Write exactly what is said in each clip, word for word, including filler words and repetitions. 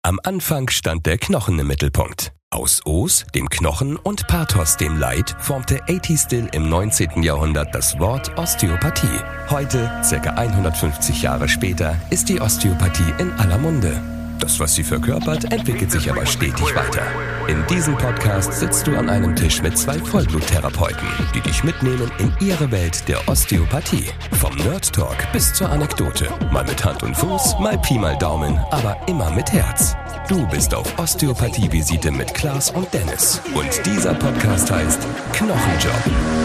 Am Anfang stand der Knochen im Mittelpunkt. Aus Os, dem Knochen, und Pathos, dem Leid, formte A T Still im neunzehnten Jahrhundert das Wort Osteopathie. Heute, circa hundertfünfzig Jahre später, ist die Osteopathie in aller Munde. Das, was sie verkörpert, entwickelt sich aber stetig weiter. In diesem Podcast sitzt du an einem Tisch mit zwei Vollbluttherapeuten, die dich mitnehmen in ihre Welt der Osteopathie. Vom Nerd Talk bis zur Anekdote. Mal mit Hand und Fuß, mal Pi mal Daumen, aber immer mit Herz. Du bist auf Osteopathie-Visite mit Klaas und Dennis. Und dieser Podcast heißt Knochenjob.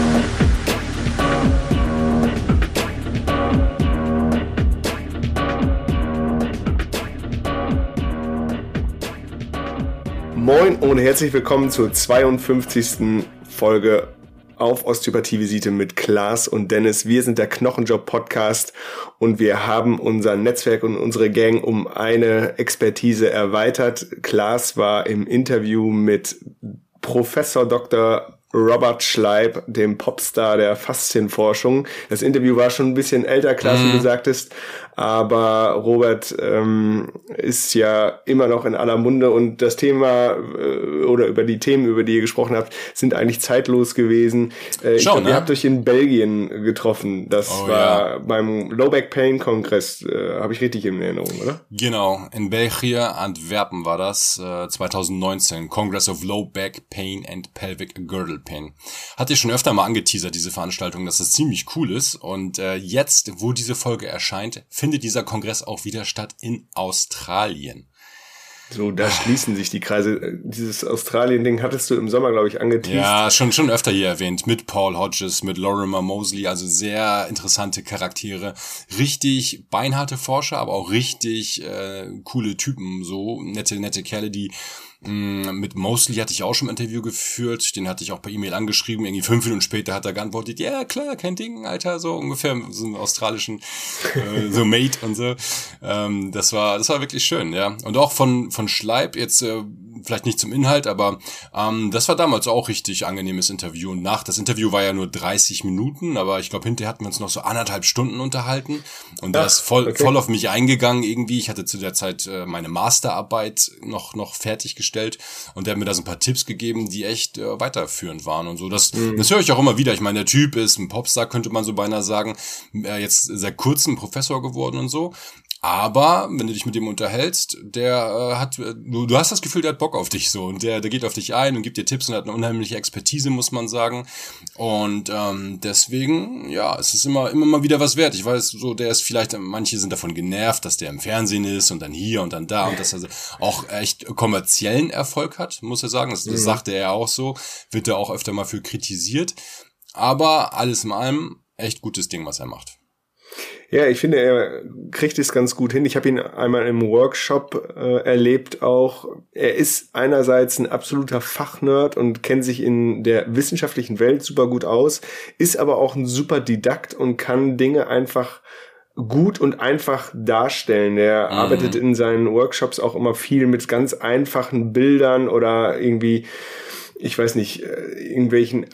Moin und herzlich willkommen zur zweiundfünfzigsten Folge auf Osteopathie-Visite mit Klaas und Dennis. Wir sind der Knochenjob-Podcast und wir haben unser Netzwerk und unsere Gang um eine Expertise erweitert. Klaas war im Interview mit Professor Doktor Robert Schleib, dem Popstar der Faszienforschung. Das Interview war schon ein bisschen älter, Klaas, wie du sagtest, aber Robert ähm, ist ja immer noch in aller Munde und das Thema äh, oder über die Themen, über die ihr gesprochen habt, sind eigentlich zeitlos gewesen. Äh, ich glaube, ne? Ihr habt euch in Belgien getroffen. Das oh, war ja. beim Low Back Pain Kongress, äh, habe ich richtig in Erinnerung, oder? Genau, in Belgien, Antwerpen war das, äh, zwanzig neunzehn, Congress of Low Back Pain and Pelvic Girdle Pain. Hatte ich schon öfter mal angeteasert, diese Veranstaltung, dass das ziemlich cool ist. Und äh, jetzt, wo diese Folge erscheint, findet dieser Kongress auch wieder statt in Australien. So, da schließen sich die Kreise. Dieses Australien-Ding hattest du im Sommer, glaube ich, angeteasert. Ja, schon schon öfter hier erwähnt. Mit Paul Hodges, mit Lorimer Moseley, also sehr interessante Charaktere. Richtig beinharte Forscher, aber auch richtig äh, coole Typen, so nette, nette Kerle, die mit Moseley hatte ich auch schon ein Interview geführt, den hatte ich auch per E-Mail angeschrieben, irgendwie fünf Minuten später hat er geantwortet, ja klar, kein Ding, Alter, so ungefähr, so einen australischen, äh, so Mate und so. Ähm, das war, das war wirklich schön, ja. Und auch von, von Schleib, jetzt äh, vielleicht nicht zum Inhalt, aber ähm, das war damals auch richtig angenehmes Interview. Und nach, das Interview war ja nur dreißig Minuten, aber ich glaube, hinterher hatten wir uns noch so anderthalb Stunden unterhalten. Und da ist voll, okay. voll auf mich eingegangen irgendwie. Ich hatte zu der Zeit äh, meine Masterarbeit noch, noch fertiggestellt. Und der hat mir da so ein paar Tipps gegeben, die echt äh, weiterführend waren und so. Das, mhm. das höre ich auch immer wieder. Ich meine, der Typ ist ein Popstar, könnte man so beinahe sagen. Äh, jetzt seit kurzem Professor geworden und so. Aber wenn du dich mit dem unterhältst, der äh, hat, du, du hast das Gefühl, der hat Bock auf dich so und der, der geht auf dich ein und gibt dir Tipps und hat eine unheimliche Expertise, muss man sagen. Und ähm, deswegen, ja, es ist immer, immer mal wieder was wert. Ich weiß, so der ist vielleicht, manche sind davon genervt, dass der im Fernsehen ist und dann hier und dann da und dass er auch echt kommerziellen Erfolg hat, muss er sagen. Das, das mhm. sagte er auch so, wird er auch öfter mal für kritisiert. Aber alles in allem echt gutes Ding, was er macht. Ja, ich finde, er kriegt es ganz gut hin. Ich habe ihn einmal im Workshop äh, erlebt auch. Er ist einerseits ein absoluter Fachnerd und kennt sich in der wissenschaftlichen Welt super gut aus, ist aber auch ein super Didakt und kann Dinge einfach gut und einfach darstellen. Er mhm. arbeitet in seinen Workshops auch immer viel mit ganz einfachen Bildern oder irgendwie, ich weiß nicht, irgendwelchen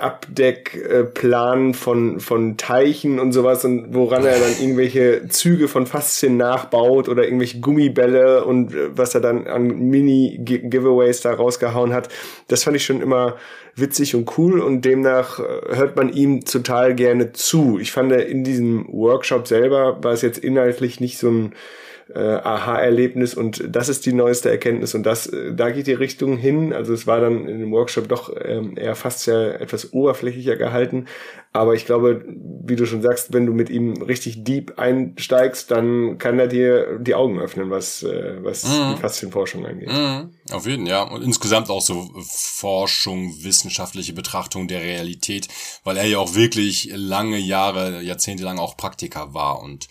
Abdeckplanen von von Teichen und sowas und woran er dann irgendwelche Züge von Faszien nachbaut oder irgendwelche Gummibälle und was er dann an Mini-Giveaways da rausgehauen hat. Das fand ich schon immer witzig und cool und demnach hört man ihm total gerne zu. Ich fand, in diesem Workshop selber war es jetzt inhaltlich nicht so ein Äh, Aha-Erlebnis und das ist die neueste Erkenntnis und das, äh, da geht die Richtung hin. Also es war dann in dem Workshop doch ähm, eher fast ja etwas oberflächlicher gehalten, aber ich glaube, wie du schon sagst, wenn du mit ihm richtig deep einsteigst, dann kann er dir die Augen öffnen, was äh, was mhm. die Faszienforschung angeht. Mhm. Auf jeden Fall, ja. Und insgesamt auch so Forschung, wissenschaftliche Betrachtung der Realität, weil er ja auch wirklich lange Jahre, jahrzehntelang auch Praktiker war und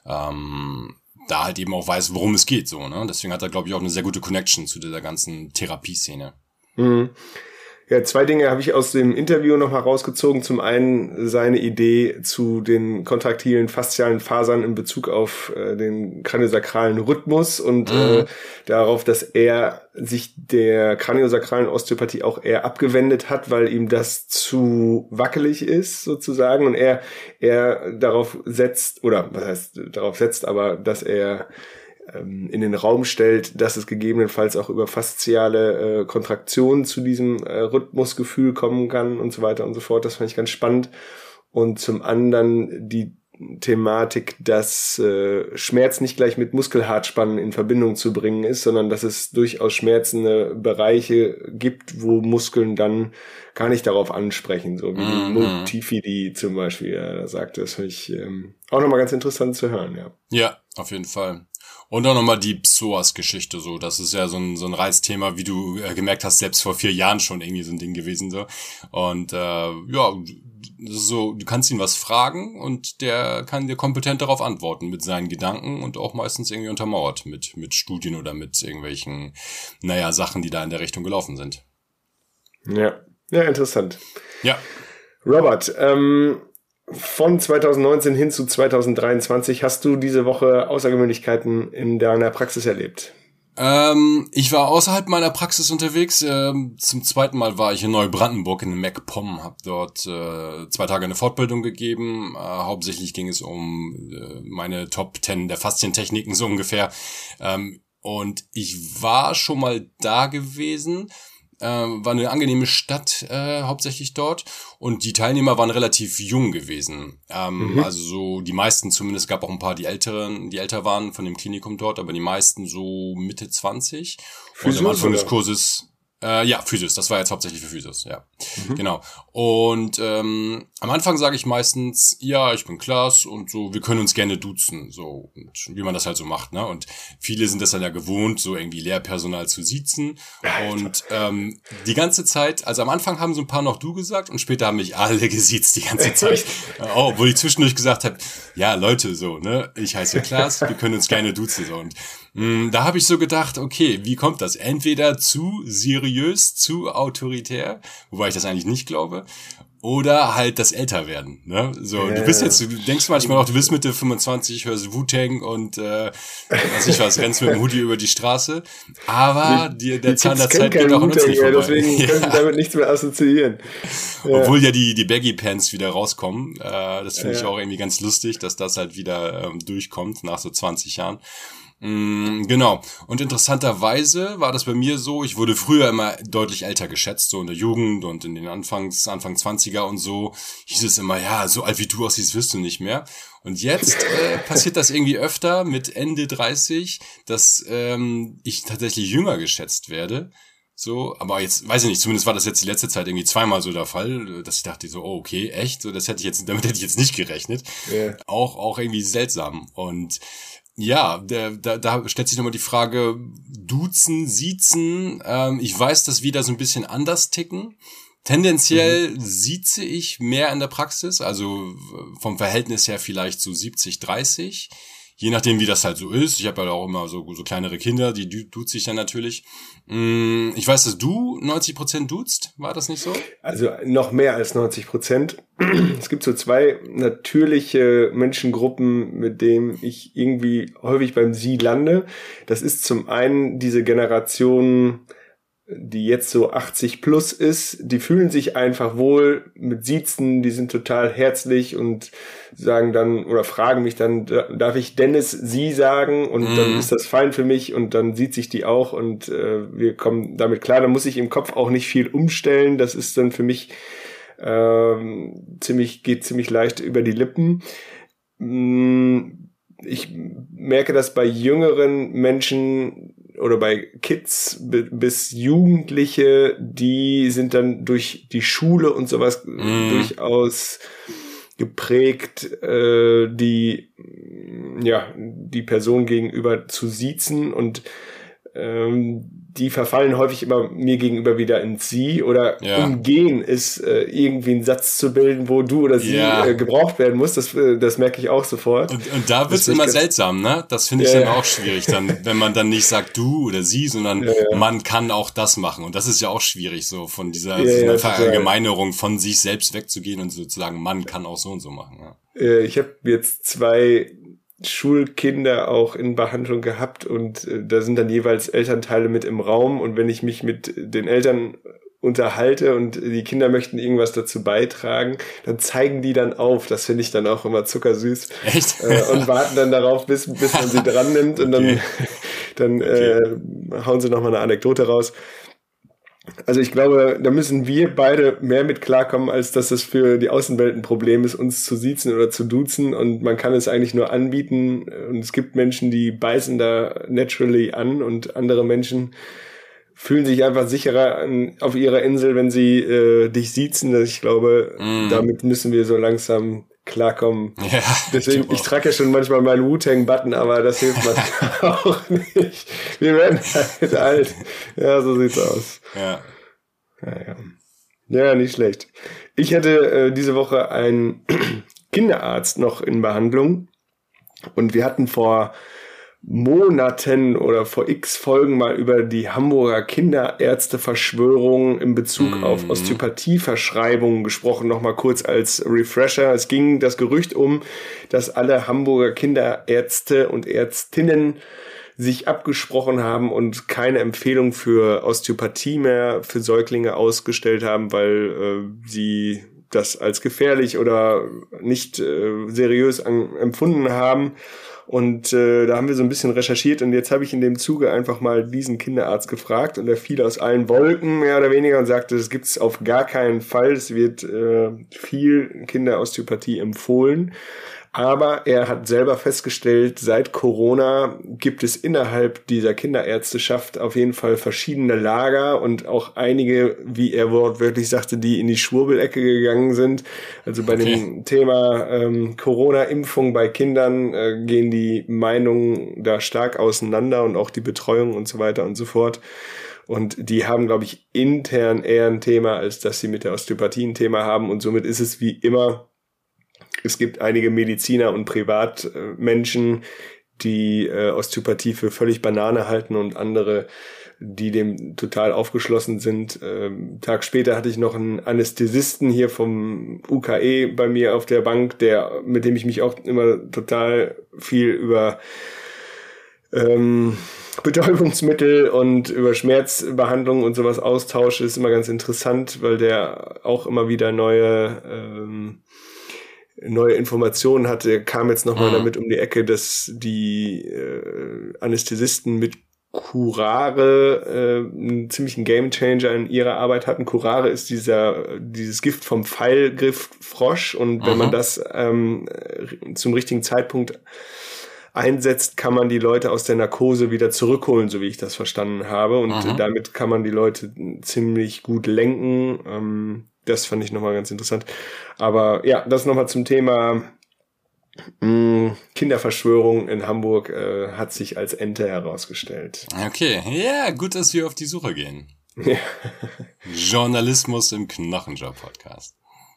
ähm, da halt eben auch weiß, worum es geht, so, ne? Deswegen hat er, glaube ich, auch eine sehr gute Connection zu dieser ganzen Therapieszene. Mhm. Ja, zwei Dinge habe ich aus dem Interview noch herausgezogen. Zum einen seine Idee zu den kontraktilen faszialen Fasern in Bezug auf äh, den kraniosakralen Rhythmus und mhm. äh, darauf, dass er sich der kraniosakralen Osteopathie auch eher abgewendet hat, weil ihm das zu wackelig ist, sozusagen, und er er darauf setzt, oder was heißt darauf setzt, aber dass er ähm, in den Raum stellt, dass es gegebenenfalls auch über fasziale äh, Kontraktionen zu diesem äh, Rhythmusgefühl kommen kann und so weiter und so fort. Das fand ich ganz spannend. Und zum anderen die Thematik, dass äh, Schmerz nicht gleich mit Muskelhartspannen in Verbindung zu bringen ist, sondern dass es durchaus schmerzende Bereiche gibt, wo Muskeln dann gar nicht darauf ansprechen, so wie die Mhm. Multifidi zum Beispiel, ja, da sagte, das finde ich ähm, auch nochmal ganz interessant zu hören, ja. Ja, auf jeden Fall. Und auch nochmal die Psoas-Geschichte, so. Das ist ja so ein, so ein Reizthema, wie du äh, gemerkt hast, selbst vor vier Jahren schon irgendwie so ein Ding gewesen, so. Und, äh, ja, das ist so, du kannst ihn was fragen und der kann dir kompetent darauf antworten mit seinen Gedanken und auch meistens irgendwie untermauert mit, mit Studien oder mit irgendwelchen, naja, Sachen, die da in der Richtung gelaufen sind. Ja, ja, interessant. Ja. Robert, ähm, von zwanzig neunzehn hin zu zwanzig dreiundzwanzig hast du diese Woche Außergewöhnlichkeiten in deiner Praxis erlebt? Ähm, ich war außerhalb meiner Praxis unterwegs. Ähm, zum zweiten Mal war ich in Neubrandenburg in der MacPom, habe dort äh, zwei Tage eine Fortbildung gegeben. Äh, hauptsächlich ging es um äh, meine Top zehn der Faszientechniken so ungefähr. Ähm, und ich war schon mal da gewesen. Äh, war eine angenehme Stadt, äh, hauptsächlich dort. Und die Teilnehmer waren relativ jung gewesen. Ähm, mhm. Also so, die meisten zumindest, gab auch ein paar, die älteren, die älter waren von dem Klinikum dort, aber die meisten so Mitte zwanzig. Physios, und am Anfang oder? des Kurses, äh, ja, Physios, das war jetzt hauptsächlich für Physios, ja. Mhm. Genau. Und ähm, am Anfang sage ich meistens, ja, ich bin Klaas und so, wir können uns gerne duzen, so, und wie man das halt so macht, ne? Und viele sind das dann ja gewohnt, so irgendwie Lehrpersonal zu siezen. Und ähm, die ganze Zeit, also am Anfang haben so ein paar noch du gesagt und später haben mich alle gesiezt die ganze Zeit. Oh, obwohl ich zwischendurch gesagt habe, ja, Leute, so, ne, ich heiße Klaas, wir können uns gerne duzen, so. Und mh, da habe ich so gedacht, okay, wie kommt das? Entweder zu seriös, zu autoritär, wobei ich das eigentlich nicht glaube, oder halt das Älterwerden, ne? So, ja, du bist jetzt, du denkst manchmal auch, du bist Mitte fünfundzwanzig, hörst Wu-Tang und äh, weiß ich was, rennst mit dem Hoodie über die Straße, aber die, der die Zahn der Kids Zeit kennen geht auch keinen an uns Wu-Tang nicht mehr, vorbei. deswegen Ja. können sie damit nichts mehr assoziieren. Ja. Obwohl ja die die Baggy Pants wieder rauskommen, äh, das finde Ja. ich auch irgendwie ganz lustig, dass das halt wieder ähm, durchkommt nach so zwanzig Jahren. Mm, genau. Und interessanterweise war das bei mir so, ich wurde früher immer deutlich älter geschätzt, so in der Jugend und in den Anfangs, Anfang zwanziger und so, hieß es immer, ja, so alt wie du aussiehst, wirst du nicht mehr. Und jetzt äh, passiert das irgendwie öfter mit Ende dreißig, dass ähm, ich tatsächlich jünger geschätzt werde. So, aber jetzt, weiß ich nicht, zumindest war das jetzt die letzte Zeit irgendwie zweimal so der Fall, dass ich dachte so, oh, okay, echt? So, das hätte ich jetzt, damit hätte ich jetzt nicht gerechnet. Ja. Auch, auch irgendwie seltsam. Und ja, der, da, da stellt sich nochmal die Frage, duzen, siezen, ähm, ich weiß, dass wir da so ein bisschen anders ticken. Tendenziell mhm. sieze ich mehr in der Praxis, also vom Verhältnis her vielleicht so siebzig dreißig. Je nachdem, wie das halt so ist. Ich habe ja auch immer so, so kleinere Kinder, die duzt sich dann natürlich. Ich weiß, dass du neunzig Prozent duzt. War das nicht so? Also noch mehr als neunzig Prozent. Es gibt so zwei natürliche Menschengruppen, mit denen ich irgendwie häufig beim Sie lande. Das ist zum einen diese Generation, die jetzt so achtzig plus ist, die fühlen sich einfach wohl mit Siezen, die sind total herzlich und sagen dann oder fragen mich dann, darf ich Dennis Sie sagen? Und mm. dann ist das fein für mich und dann sieht sich die auch und äh, wir kommen damit klar. Da muss ich im Kopf auch nicht viel umstellen. Das ist dann für mich ähm, ziemlich, geht ziemlich leicht über die Lippen. Ich merke das bei jüngeren Menschen oder bei Kids bis Jugendliche, die sind dann durch die Schule und sowas mm. durchaus geprägt, äh, die ja die Person gegenüber zu siezen und ähm, die verfallen häufig immer mir gegenüber wieder ins Sie oder ja. umgehen ist, äh, irgendwie einen Satz zu bilden, wo du oder sie ja. äh, gebraucht werden muss. Das, äh, das merke ich auch sofort. Und, und da wird's immer seltsam, ne? Das finde ich ja, dann ja. auch schwierig, dann, wenn man dann nicht sagt du oder sie, sondern ja, ja. man kann auch das machen. Und das ist ja auch schwierig, so von dieser, ja, dieser ja, Verallgemeinerung von sich selbst wegzugehen und sozusagen, man kann auch so und so machen. Ja. Äh, ich habe jetzt zwei Schulkinder auch in Behandlung gehabt und äh, da sind dann jeweils Elternteile mit im Raum und wenn ich mich mit den Eltern unterhalte und die Kinder möchten irgendwas dazu beitragen, dann zeigen die dann auf. Das finde ich dann auch immer zuckersüß. Echt? Äh, und warten dann darauf, bis, bis man sie dran nimmt und okay. dann, dann okay. äh, hauen sie nochmal eine Anekdote raus. Also ich glaube, da müssen wir beide mehr mit klarkommen, als dass es für die Außenwelt ein Problem ist, uns zu siezen oder zu duzen, und man kann es eigentlich nur anbieten, und es gibt Menschen, die beißen da naturally an, und andere Menschen fühlen sich einfach sicherer an, auf ihrer Insel, wenn sie äh, dich siezen. Ich glaube, mm. damit müssen wir so langsam klarkommen. Ja, deswegen, ich, ich trage ja schon manchmal meinen Wu-Tang-Button, aber das hilft manchmal auch nicht. Wir werden halt alt. Ja, so sieht's aus. Ja. Ja, ja. Ja, nicht schlecht. Ich hatte äh, diese Woche einen Kinderarzt noch in Behandlung, und wir hatten vor Monaten oder vor x Folgen mal über die Hamburger Kinderärzteverschwörung in Bezug mm. auf Osteopathieverschreibungen gesprochen, nochmal kurz als Refresher. Es ging das Gerücht um, dass alle Hamburger Kinderärzte und Ärztinnen sich abgesprochen haben und keine Empfehlung für Osteopathie mehr für Säuglinge ausgestellt haben, weil äh, sie das als gefährlich oder nicht äh, seriös an, empfunden haben. Und äh, da haben wir so ein bisschen recherchiert, und jetzt habe ich in dem Zuge einfach mal diesen Kinderarzt gefragt, und er fiel aus allen Wolken mehr oder weniger und sagte, das gibt's auf gar keinen Fall, es wird äh, viel Kinderosteopathie empfohlen. Aber er hat selber festgestellt, seit Corona gibt es innerhalb dieser Kinderärzteschaft auf jeden Fall verschiedene Lager und auch einige, wie er wortwörtlich sagte, die in die Schwurbelecke gegangen sind. Also bei okay. dem Thema ähm, Corona-Impfung bei Kindern äh, gehen die Meinungen da stark auseinander, und auch die Betreuung und so weiter und so fort. Und die haben, glaube ich, intern eher ein Thema, als dass sie mit der Osteopathie ein Thema haben. Und somit ist es wie immer: Es gibt einige Mediziner und Privatmenschen, die äh, Osteopathie für völlig Banane halten, und andere, die dem total aufgeschlossen sind. Ähm, Tag später hatte ich noch einen Anästhesisten hier vom U K E bei mir auf der Bank, der, mit dem ich mich auch immer total viel über ähm, Betäubungsmittel und über Schmerzbehandlung und sowas austausche. Ist immer ganz interessant, weil der auch immer wieder neue ähm, neue Informationen hatte, kam jetzt nochmal mhm. damit um die Ecke, dass die äh, Anästhesisten mit Curare äh, einen ziemlichen Gamechanger in ihrer Arbeit hatten. Curare ist dieser dieses Gift vom Pfeilgriff Frosch, und mhm. wenn man das ähm, zum richtigen Zeitpunkt einsetzt, kann man die Leute aus der Narkose wieder zurückholen, so wie ich das verstanden habe, und mhm. damit kann man die Leute ziemlich gut lenken. Ähm, Das fand ich nochmal ganz interessant. Aber ja, das nochmal zum Thema mh, Kinderverschwörung in Hamburg äh, hat sich als Ente herausgestellt. Okay, ja, gut, dass wir auf die Suche gehen. Ja. Journalismus im Knochenjob-Podcast.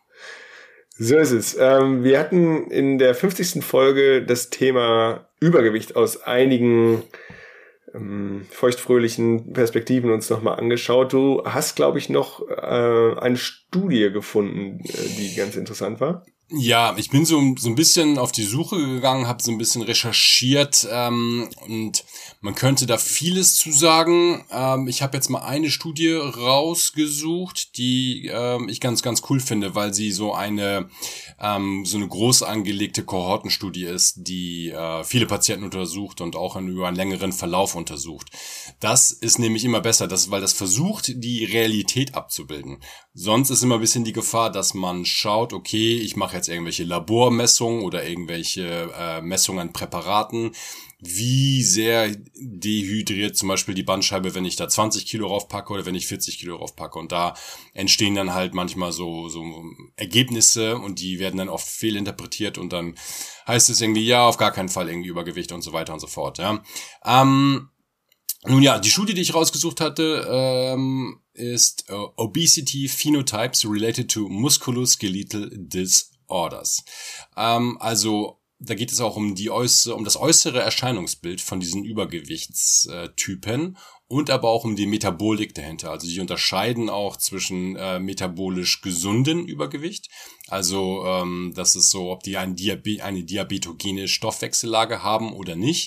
So ist es. Ähm, wir hatten in der fünfzigsten Folge das Thema Übergewicht aus einigen ähm, feuchtfröhlichen Perspektiven uns nochmal angeschaut. Du hast, glaube ich, noch äh, eine Studie gefunden, äh, die ganz interessant war. Ja, ich bin so, so ein bisschen auf die Suche gegangen, habe so ein bisschen recherchiert ähm, und man könnte da vieles zu sagen. Ähm, ich habe jetzt mal eine Studie rausgesucht, die ähm, ich ganz, ganz cool finde, weil sie so eine ähm, so eine groß angelegte Kohortenstudie ist, die äh, viele Patienten untersucht und auch in, über einen längeren Verlauf untersucht. Das ist nämlich immer besser, das, weil das versucht, die Realität abzubilden. Sonst ist immer ein bisschen die Gefahr, dass man schaut, okay, ich mache jetzt irgendwelche Labormessungen oder irgendwelche äh, Messungen an Präparaten. Wie sehr dehydriert zum Beispiel die Bandscheibe, wenn ich da zwanzig Kilo raufpacke oder wenn ich vierzig Kilo raufpacke. Und da entstehen dann halt manchmal so, so Ergebnisse und die werden dann oft fehlinterpretiert und dann heißt es irgendwie, ja, auf gar keinen Fall irgendwie Übergewicht und so weiter und so fort. Ja. Ähm, nun ja, die Studie, die ich rausgesucht hatte, ähm, ist uh, Obesity Phenotypes Related to Musculoskeletal Disorders. Ähm, also da geht es auch um die äußere, um das äußere Erscheinungsbild von diesen Übergewichtstypen und aber auch um die Metabolik dahinter. Also die unterscheiden auch zwischen äh, metabolisch gesunden Übergewicht, also ähm, das ist so, ob die ein Diabe- eine diabetogene Stoffwechsellage haben oder nicht.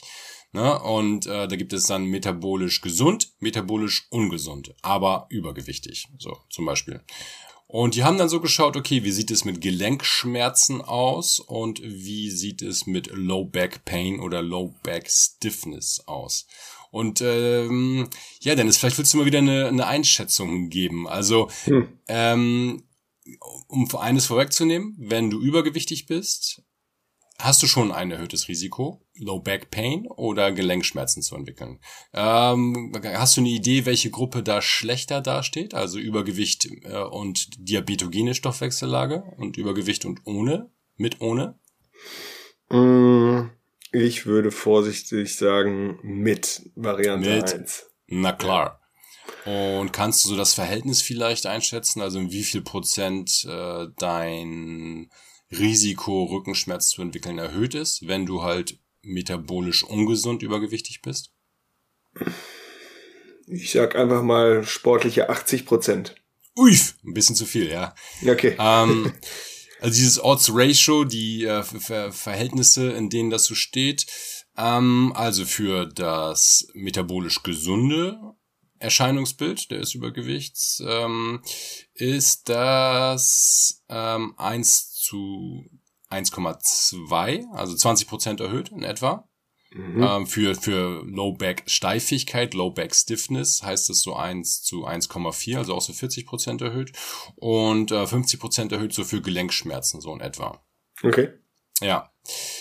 Ne? Und äh, da gibt es dann metabolisch gesund, metabolisch ungesund, aber übergewichtig, so zum Beispiel. Und die haben dann so geschaut, okay, wie sieht es mit Gelenkschmerzen aus und wie sieht es mit Low Back Pain oder Low Back Stiffness aus? Und ähm, ja, Dennis, vielleicht willst du mal wieder eine, eine Einschätzung geben. Also, hm. ähm, um eines vorwegzunehmen, wenn du übergewichtig bist, hast du schon ein erhöhtes Risiko, Low Back Pain oder Gelenkschmerzen zu entwickeln. Ähm, hast du eine Idee, welche Gruppe da schlechter dasteht? Also Übergewicht äh, und diabetogene Stoffwechsellage und Übergewicht und ohne, mit ohne? Ich würde vorsichtig sagen mit Variante mit? eins. Na klar. Und kannst du so das Verhältnis vielleicht einschätzen? Also in wie viel Prozent äh, dein Risiko, Rückenschmerz zu entwickeln, erhöht ist, wenn du halt metabolisch ungesund übergewichtig bist? Ich sag einfach mal sportliche achtzig Prozent. Uff, ein bisschen zu viel, ja. Okay. Ähm, also dieses Odds Ratio, die äh, Ver- Verhältnisse, in denen das so steht, ähm, also für das metabolisch gesunde Erscheinungsbild des Übergewichts ähm, ist das ähm, eins zu eins Komma zwei, also zwanzig Prozent erhöht in etwa. Mhm. Ähm, für für Low Back Steifigkeit, Low Back Stiffness heißt es so eins zu eins Komma vier, also auch so vierzig Prozent erhöht. Und äh, fünfzig Prozent erhöht so für Gelenkschmerzen so in etwa. Okay. Ja.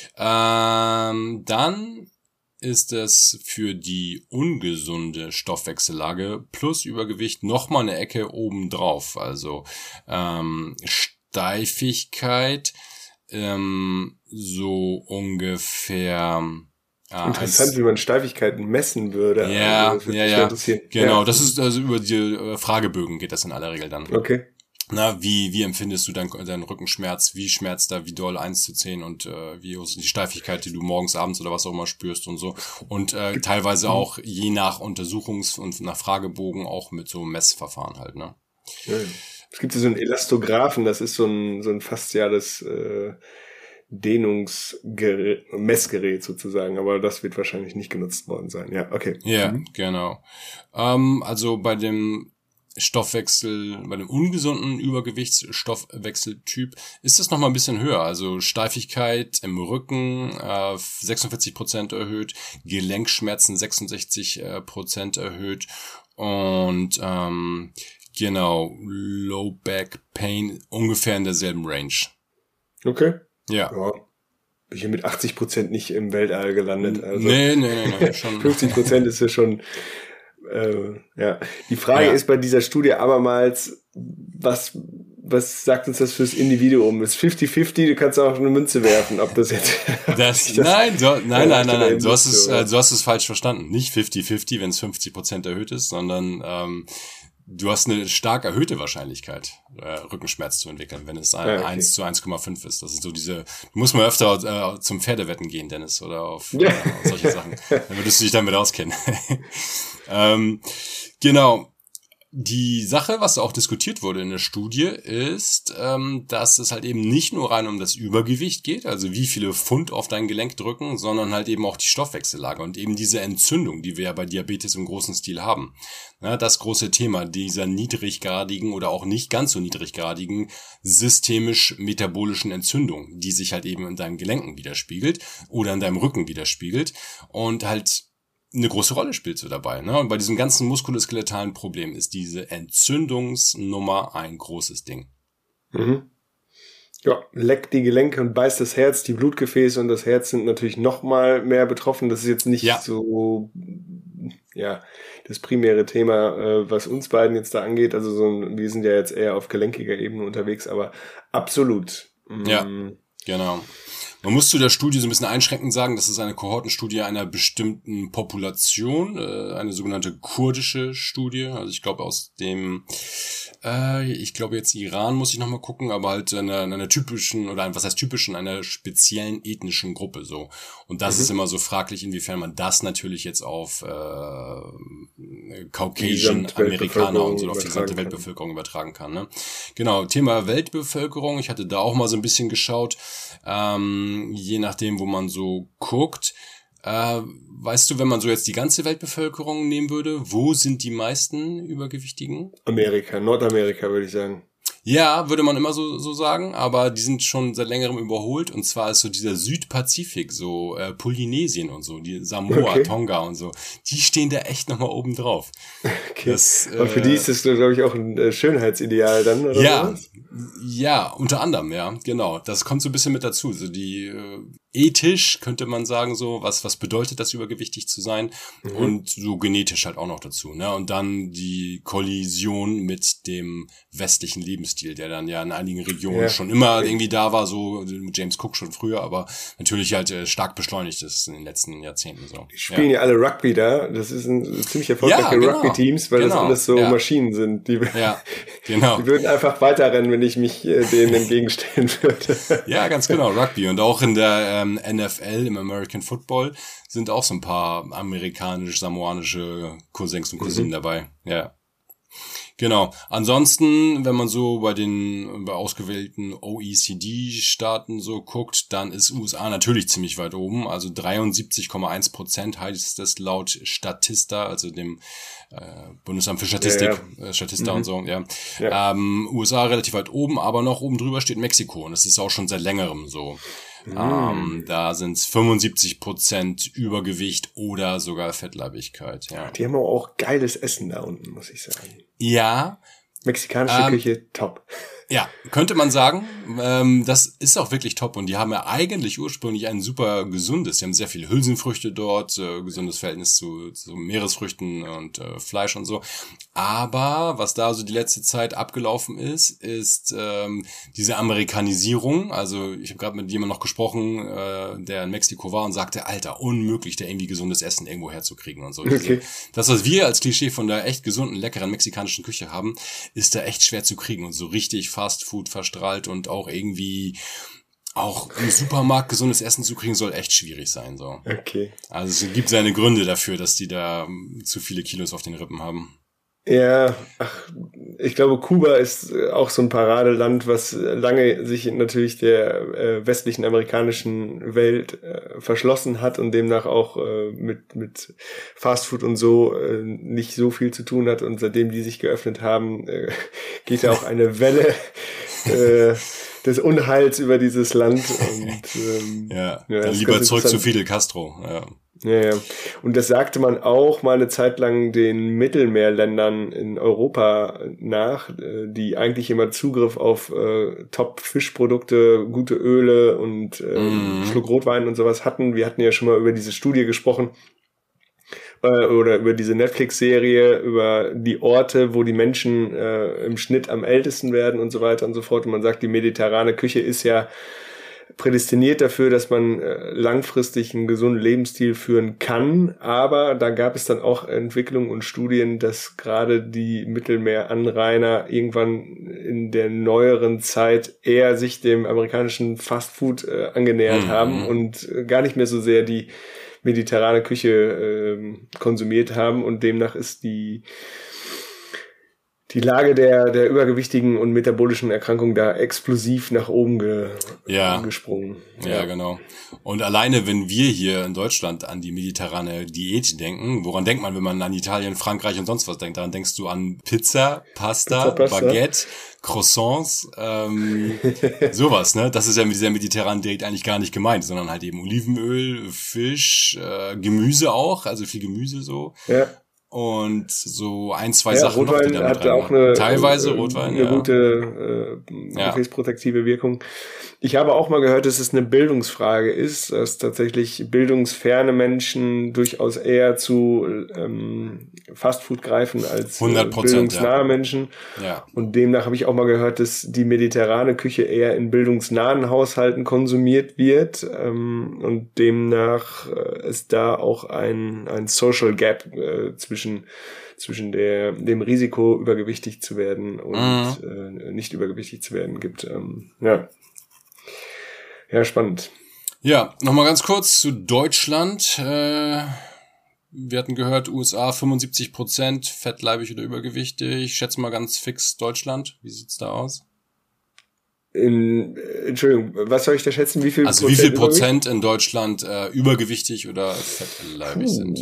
Ähm, dann ist es für die ungesunde Stoffwechsellage plus Übergewicht nochmal eine Ecke obendrauf. Also ähm, Steifigkeit ähm, so ungefähr äh, interessant, eins, wie man Steifigkeiten messen würde. Ja, also, ja, ja. Genau, ja. Das ist also über die äh, Fragebögen geht das in aller Regel dann. Okay. Na, wie wie empfindest du deinen deinen Rückenschmerz? Wie schmerzt da, wie doll eins zu zehn und äh, wie hoch ist die Steifigkeit, die du morgens, abends oder was auch immer spürst und so. Und äh, teilweise auch je nach Untersuchungs- und nach Fragebogen auch mit so Messverfahren halt, ne? Ja, ja. Es gibt ja so einen Elastographen, das ist so ein so ein fasziales äh, Dehnungsgerät, Messgerät sozusagen, aber das wird wahrscheinlich nicht genutzt worden sein. Ja, okay. Ja, mhm. Genau. Ähm, also bei dem Stoffwechsel, bei dem ungesunden Übergewichtsstoffwechseltyp ist es noch mal ein bisschen höher. Also Steifigkeit im Rücken äh, sechsundvierzig Prozent erhöht, Gelenkschmerzen sechsundsechzig Prozent erhöht und ähm, genau, Low Back Pain ungefähr in derselben Range. Okay. Ja. ja. Bin hier mit achtzig Prozent nicht im Weltall gelandet. Also nee, nee, nee, nee. Schon. fünfzig Prozent ist ja schon... Äh, ja, die Frage ja. ist bei dieser Studie abermals, was, was sagt uns das fürs Individuum? Ist fifty fifty, du kannst auch eine Münze werfen, ob das jetzt... das, das, nein, so, nein, nein, nein, nein, du hast es, äh, du hast es falsch verstanden. Nicht fifty fifty, wenn es fünfzig Prozent erhöht ist, sondern ähm, du hast eine stark erhöhte Wahrscheinlichkeit, äh, Rückenschmerz zu entwickeln, wenn es ein, ja, okay. eins zu eins Komma fünf ist. Das sind so diese, du musst mal öfter äh, zum Pferdewetten gehen, Dennis, oder auf, ja. äh, auf solche Sachen. Dann würdest du dich damit auskennen. ähm, genau. Die Sache, was auch diskutiert wurde in der Studie, ist, ähm, dass es halt eben nicht nur rein um das Übergewicht geht, also wie viele Pfund auf dein Gelenk drücken, sondern halt eben auch die Stoffwechsellage und eben diese Entzündung, die wir ja bei Diabetes im großen Stil haben. Ja, das große Thema dieser niedriggradigen oder auch nicht ganz so niedriggradigen systemisch-metabolischen Entzündung, die sich halt eben in deinen Gelenken widerspiegelt oder in deinem Rücken widerspiegelt und halt eine große Rolle spielt so dabei, ne? Und bei diesem ganzen muskuloskeletalen Problem ist diese Entzündungsnummer ein großes Ding. Mhm. Ja, leckt die Gelenke und beißt das Herz, die Blutgefäße und das Herz sind natürlich noch mal mehr betroffen. Das ist jetzt nicht ja. so, ja, das primäre Thema, äh, was uns beiden jetzt da angeht. Also so ein, wir sind ja jetzt eher auf gelenkiger Ebene unterwegs, aber absolut. Ja, mhm. genau. Man muss zu der Studie so ein bisschen einschränkend sagen, das ist eine Kohortenstudie einer bestimmten Population, äh, eine sogenannte kurdische Studie. Also ich glaube aus dem, äh, ich glaube jetzt Iran muss ich nochmal gucken, aber halt einer, einer typischen, oder was heißt typischen, einer speziellen ethnischen Gruppe so. Und das mhm. ist immer so fraglich, inwiefern man das natürlich jetzt auf äh, Caucasian Amerikaner und so auf die gesamte Weltbevölkerung übertragen kann. Ne? Genau, Thema Weltbevölkerung, ich hatte da auch mal so ein bisschen geschaut, ähm, je nachdem, wo man so guckt, Äh, weißt du, wenn man so jetzt die ganze Weltbevölkerung nehmen würde, wo sind die meisten Übergewichtigen? Amerika, Nordamerika würde ich sagen. Ja, würde man immer so so sagen, aber die sind schon seit längerem überholt und zwar ist so dieser Südpazifik, so äh, Polynesien und so, die Samoa, okay. Tonga und so, die stehen da echt nochmal oben drauf. Okay. Das, äh, aber für die ist das, glaube ich, auch ein äh, Schönheitsideal dann, oder? Ja, was? Ja, unter anderem, ja, genau. Das kommt so ein bisschen mit dazu. So die äh, ethisch könnte man sagen, so was was bedeutet das, übergewichtig zu sein, mhm. und so genetisch halt auch noch dazu, ne? Und dann die Kollision mit dem westlichen Lebensstil, der dann ja in einigen Regionen ja. schon immer irgendwie da war, so mit James Cook schon früher, aber natürlich halt äh, stark beschleunigt ist in den letzten Jahrzehnten so. Die spielen ja, ja alle Rugby da. Das ist ein ziemlich erfolgreiche ja, genau. Rugby-Teams, weil genau. das alles so ja. Maschinen sind. Die, ja, genau. Die würden einfach weiterrennen, wenn ich mich äh, denen entgegenstellen würde. Ja, ganz genau, Rugby. Und auch in der ähm, N F L, im American Football, sind auch so ein paar amerikanisch-samoanische Cousins und Cousinen mhm. dabei. Ja. Genau. Ansonsten, wenn man so bei den bei ausgewählten O E C D-Staaten so guckt, dann ist U S A natürlich ziemlich weit oben. Also dreiundsiebzig Komma eins Prozent heißt das laut Statista, also dem äh, Bundesamt für Statistik, ja, ja. Äh, Statista mhm. und so. Ja. ja. Ähm, U S A relativ weit oben, aber noch oben drüber steht Mexiko. Und das ist auch schon seit längerem so. Mhm. Ähm, da sind es fünfundsiebzig Prozent Übergewicht oder sogar Fettleibigkeit. Ja. Die haben auch geiles Essen da unten, muss ich sagen. Ja. Mexikanische ähm, Küche, top. Ja, könnte man sagen. Ähm, das ist auch wirklich top. Und die haben ja eigentlich ursprünglich ein super gesundes. Die haben sehr viele Hülsenfrüchte dort, äh, gesundes Verhältnis zu, zu Meeresfrüchten und äh, Fleisch und so. Aber was da so die letzte Zeit abgelaufen ist, ist ähm, diese Amerikanisierung. Also ich habe gerade mit jemandem noch gesprochen, äh, der in Mexiko war und sagte, Alter, unmöglich, da irgendwie gesundes Essen irgendwo herzukriegen und so. Okay. Diese, das, was wir als Klischee von der echt gesunden, leckeren mexikanischen Küche haben, ist da echt schwer zu kriegen und so richtig Fast Food verstrahlt und auch irgendwie auch im Supermarkt gesundes Essen zu kriegen, soll echt schwierig sein, so. Okay. Also es gibt seine Gründe dafür, dass die da zu viele Kilos auf den Rippen haben. Ja, ach, ich glaube, Kuba ist auch so ein Paradeland, was lange sich natürlich der äh, westlichen amerikanischen Welt äh, verschlossen hat und demnach auch äh, mit mit Fastfood und so äh, nicht so viel zu tun hat. Und seitdem die sich geöffnet haben, äh, geht ja auch eine Welle äh, des Unheils über dieses Land. Und, ähm, ja, ja, dann lieber zurück zu Fidel Castro, ja. Ja, ja. Und das sagte man auch mal eine Zeit lang den Mittelmeerländern in Europa nach, die eigentlich immer Zugriff auf äh, Top-Fischprodukte, gute Öle und äh, mm. Schluck Rotwein und sowas hatten. Wir hatten ja schon mal über diese Studie gesprochen äh, oder über diese Netflix-Serie, über die Orte, wo die Menschen äh, im Schnitt am ältesten werden und so weiter und so fort. Und man sagt, die mediterrane Küche ist ja prädestiniert dafür, dass man äh, langfristig einen gesunden Lebensstil führen kann, aber da gab es dann auch Entwicklungen und Studien, dass gerade die Mittelmeeranrainer irgendwann in der neueren Zeit eher sich dem amerikanischen Fastfood äh, angenähert mhm. haben und äh, gar nicht mehr so sehr die mediterrane Küche äh, konsumiert haben und demnach ist die die Lage der der übergewichtigen und metabolischen Erkrankungen da explosiv nach oben ge, ja. gesprungen. Ja. ja, genau. Und alleine, wenn wir hier in Deutschland an die mediterrane Diät denken, woran denkt man, wenn man an Italien, Frankreich und sonst was denkt? Daran denkst du an Pizza, Pasta, Pizza, Pasta. Baguette, Croissants, ähm, sowas, ne? Das ist ja mit dieser mediterranen Diät eigentlich gar nicht gemeint, sondern halt eben Olivenöl, Fisch, äh, Gemüse auch, also viel Gemüse so. Ja. Und so ein, zwei ja, Sachen Rotwein noch, die da hat auch eine, teilweise äh, Rotwein, eine ja. gute äh, ja. gefäßprotektive Wirkung. Ich habe auch mal gehört, dass es eine Bildungsfrage ist, dass tatsächlich bildungsferne Menschen durchaus eher zu ähm, Fastfood greifen als äh, bildungsnahe ja. Menschen. Ja. Und demnach habe ich auch mal gehört, dass die mediterrane Küche eher in bildungsnahen Haushalten konsumiert wird ähm, und demnach äh, ist da auch ein ein Social Gap äh, zwischen zwischen der dem Risiko übergewichtig zu werden und mhm. äh, nicht übergewichtig zu werden gibt. Ähm, ja. Ja, spannend. Ja, nochmal ganz kurz zu Deutschland. Äh, wir hatten gehört, U S A fünfundsiebzig Prozent fettleibig oder übergewichtig. Ich schätze mal ganz fix Deutschland. Wie sieht's da aus? in, Entschuldigung, was soll ich da schätzen? Wie viel also Prozent wie viel Prozent in Deutschland äh, übergewichtig oder fettleibig sind?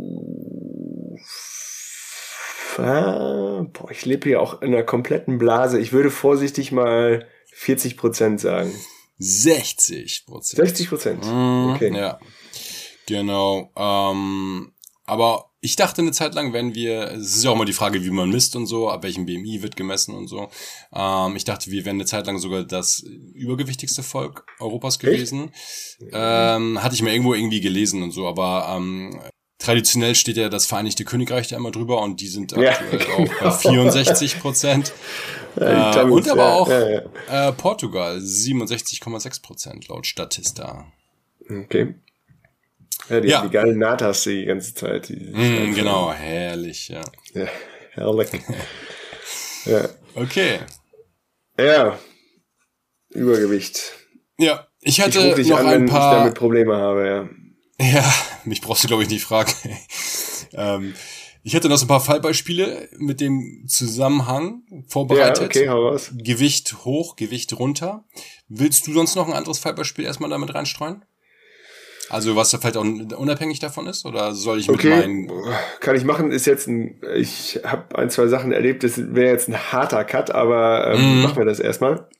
Ah, boah, ich lebe hier auch in einer kompletten Blase. Ich würde vorsichtig mal vierzig Prozent sagen. sechzig Prozent. sechzig Prozent? Okay. Ja, genau. Ähm, aber ich dachte eine Zeit lang, wenn wir, es ist ja auch mal die Frage, wie man misst und so, ab welchem B M I wird gemessen und so. Ähm, ich dachte, wir wären eine Zeit lang sogar das übergewichtigste Volk Europas gewesen. Ähm, hatte ich mal irgendwo irgendwie gelesen und so, aber ähm, traditionell steht ja das Vereinigte Königreich da immer drüber und die sind Ja, aktuell genau. auch bei vierundsechzig Prozent. Ja, äh, und aber ja, auch ja, ja. Äh, Portugal siebenundsechzig Komma sechs Prozent laut Statista. Okay. Ja, die Ja. haben die geilen Natas die ganze Zeit. Die Mm, genau, herrlich, ja. Ja, herrlich. Ja. Okay. Ja. Übergewicht. Ja, ich Ich hatte rufe dich noch an, ein wenn ich paar... damit Probleme habe, ja. Ja, mich brauchst du, glaube ich, nicht fragen. ähm, ich hatte noch so ein paar Fallbeispiele mit dem Zusammenhang vorbereitet. Ja, okay, hau raus. Gewicht hoch, Gewicht runter. Willst du sonst noch ein anderes Fallbeispiel erstmal damit reinstreuen? Also was da vielleicht auch unabhängig davon ist? Oder soll ich mit Okay, meinen... kann ich machen, ist jetzt ein, ich habe ein, zwei Sachen erlebt, das wäre jetzt ein harter Cut, aber ähm, Mhm. machen wir das erstmal.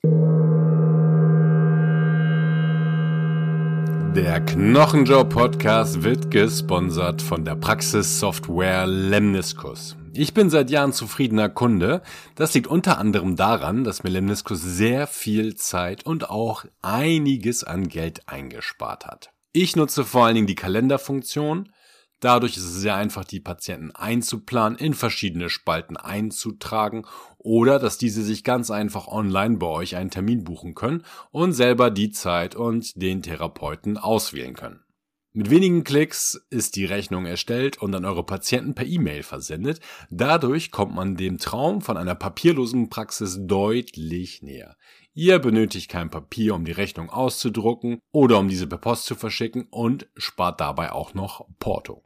Der Knochenjob-Podcast wird gesponsert von der Praxissoftware Lemniskus. Ich bin seit Jahren zufriedener Kunde. Das liegt unter anderem daran, dass mir Lemniskus sehr viel Zeit und auch einiges an Geld eingespart hat. Ich nutze vor allen Dingen die Kalenderfunktion. Dadurch ist es sehr einfach, die Patienten einzuplanen, in verschiedene Spalten einzutragen oder dass diese sich ganz einfach online bei euch einen Termin buchen können und selber die Zeit und den Therapeuten auswählen können. Mit wenigen Klicks ist die Rechnung erstellt und an eure Patienten per E-Mail versendet. Dadurch kommt man dem Traum von einer papierlosen Praxis deutlich näher. Ihr benötigt kein Papier, um die Rechnung auszudrucken oder um diese per Post zu verschicken und spart dabei auch noch Porto.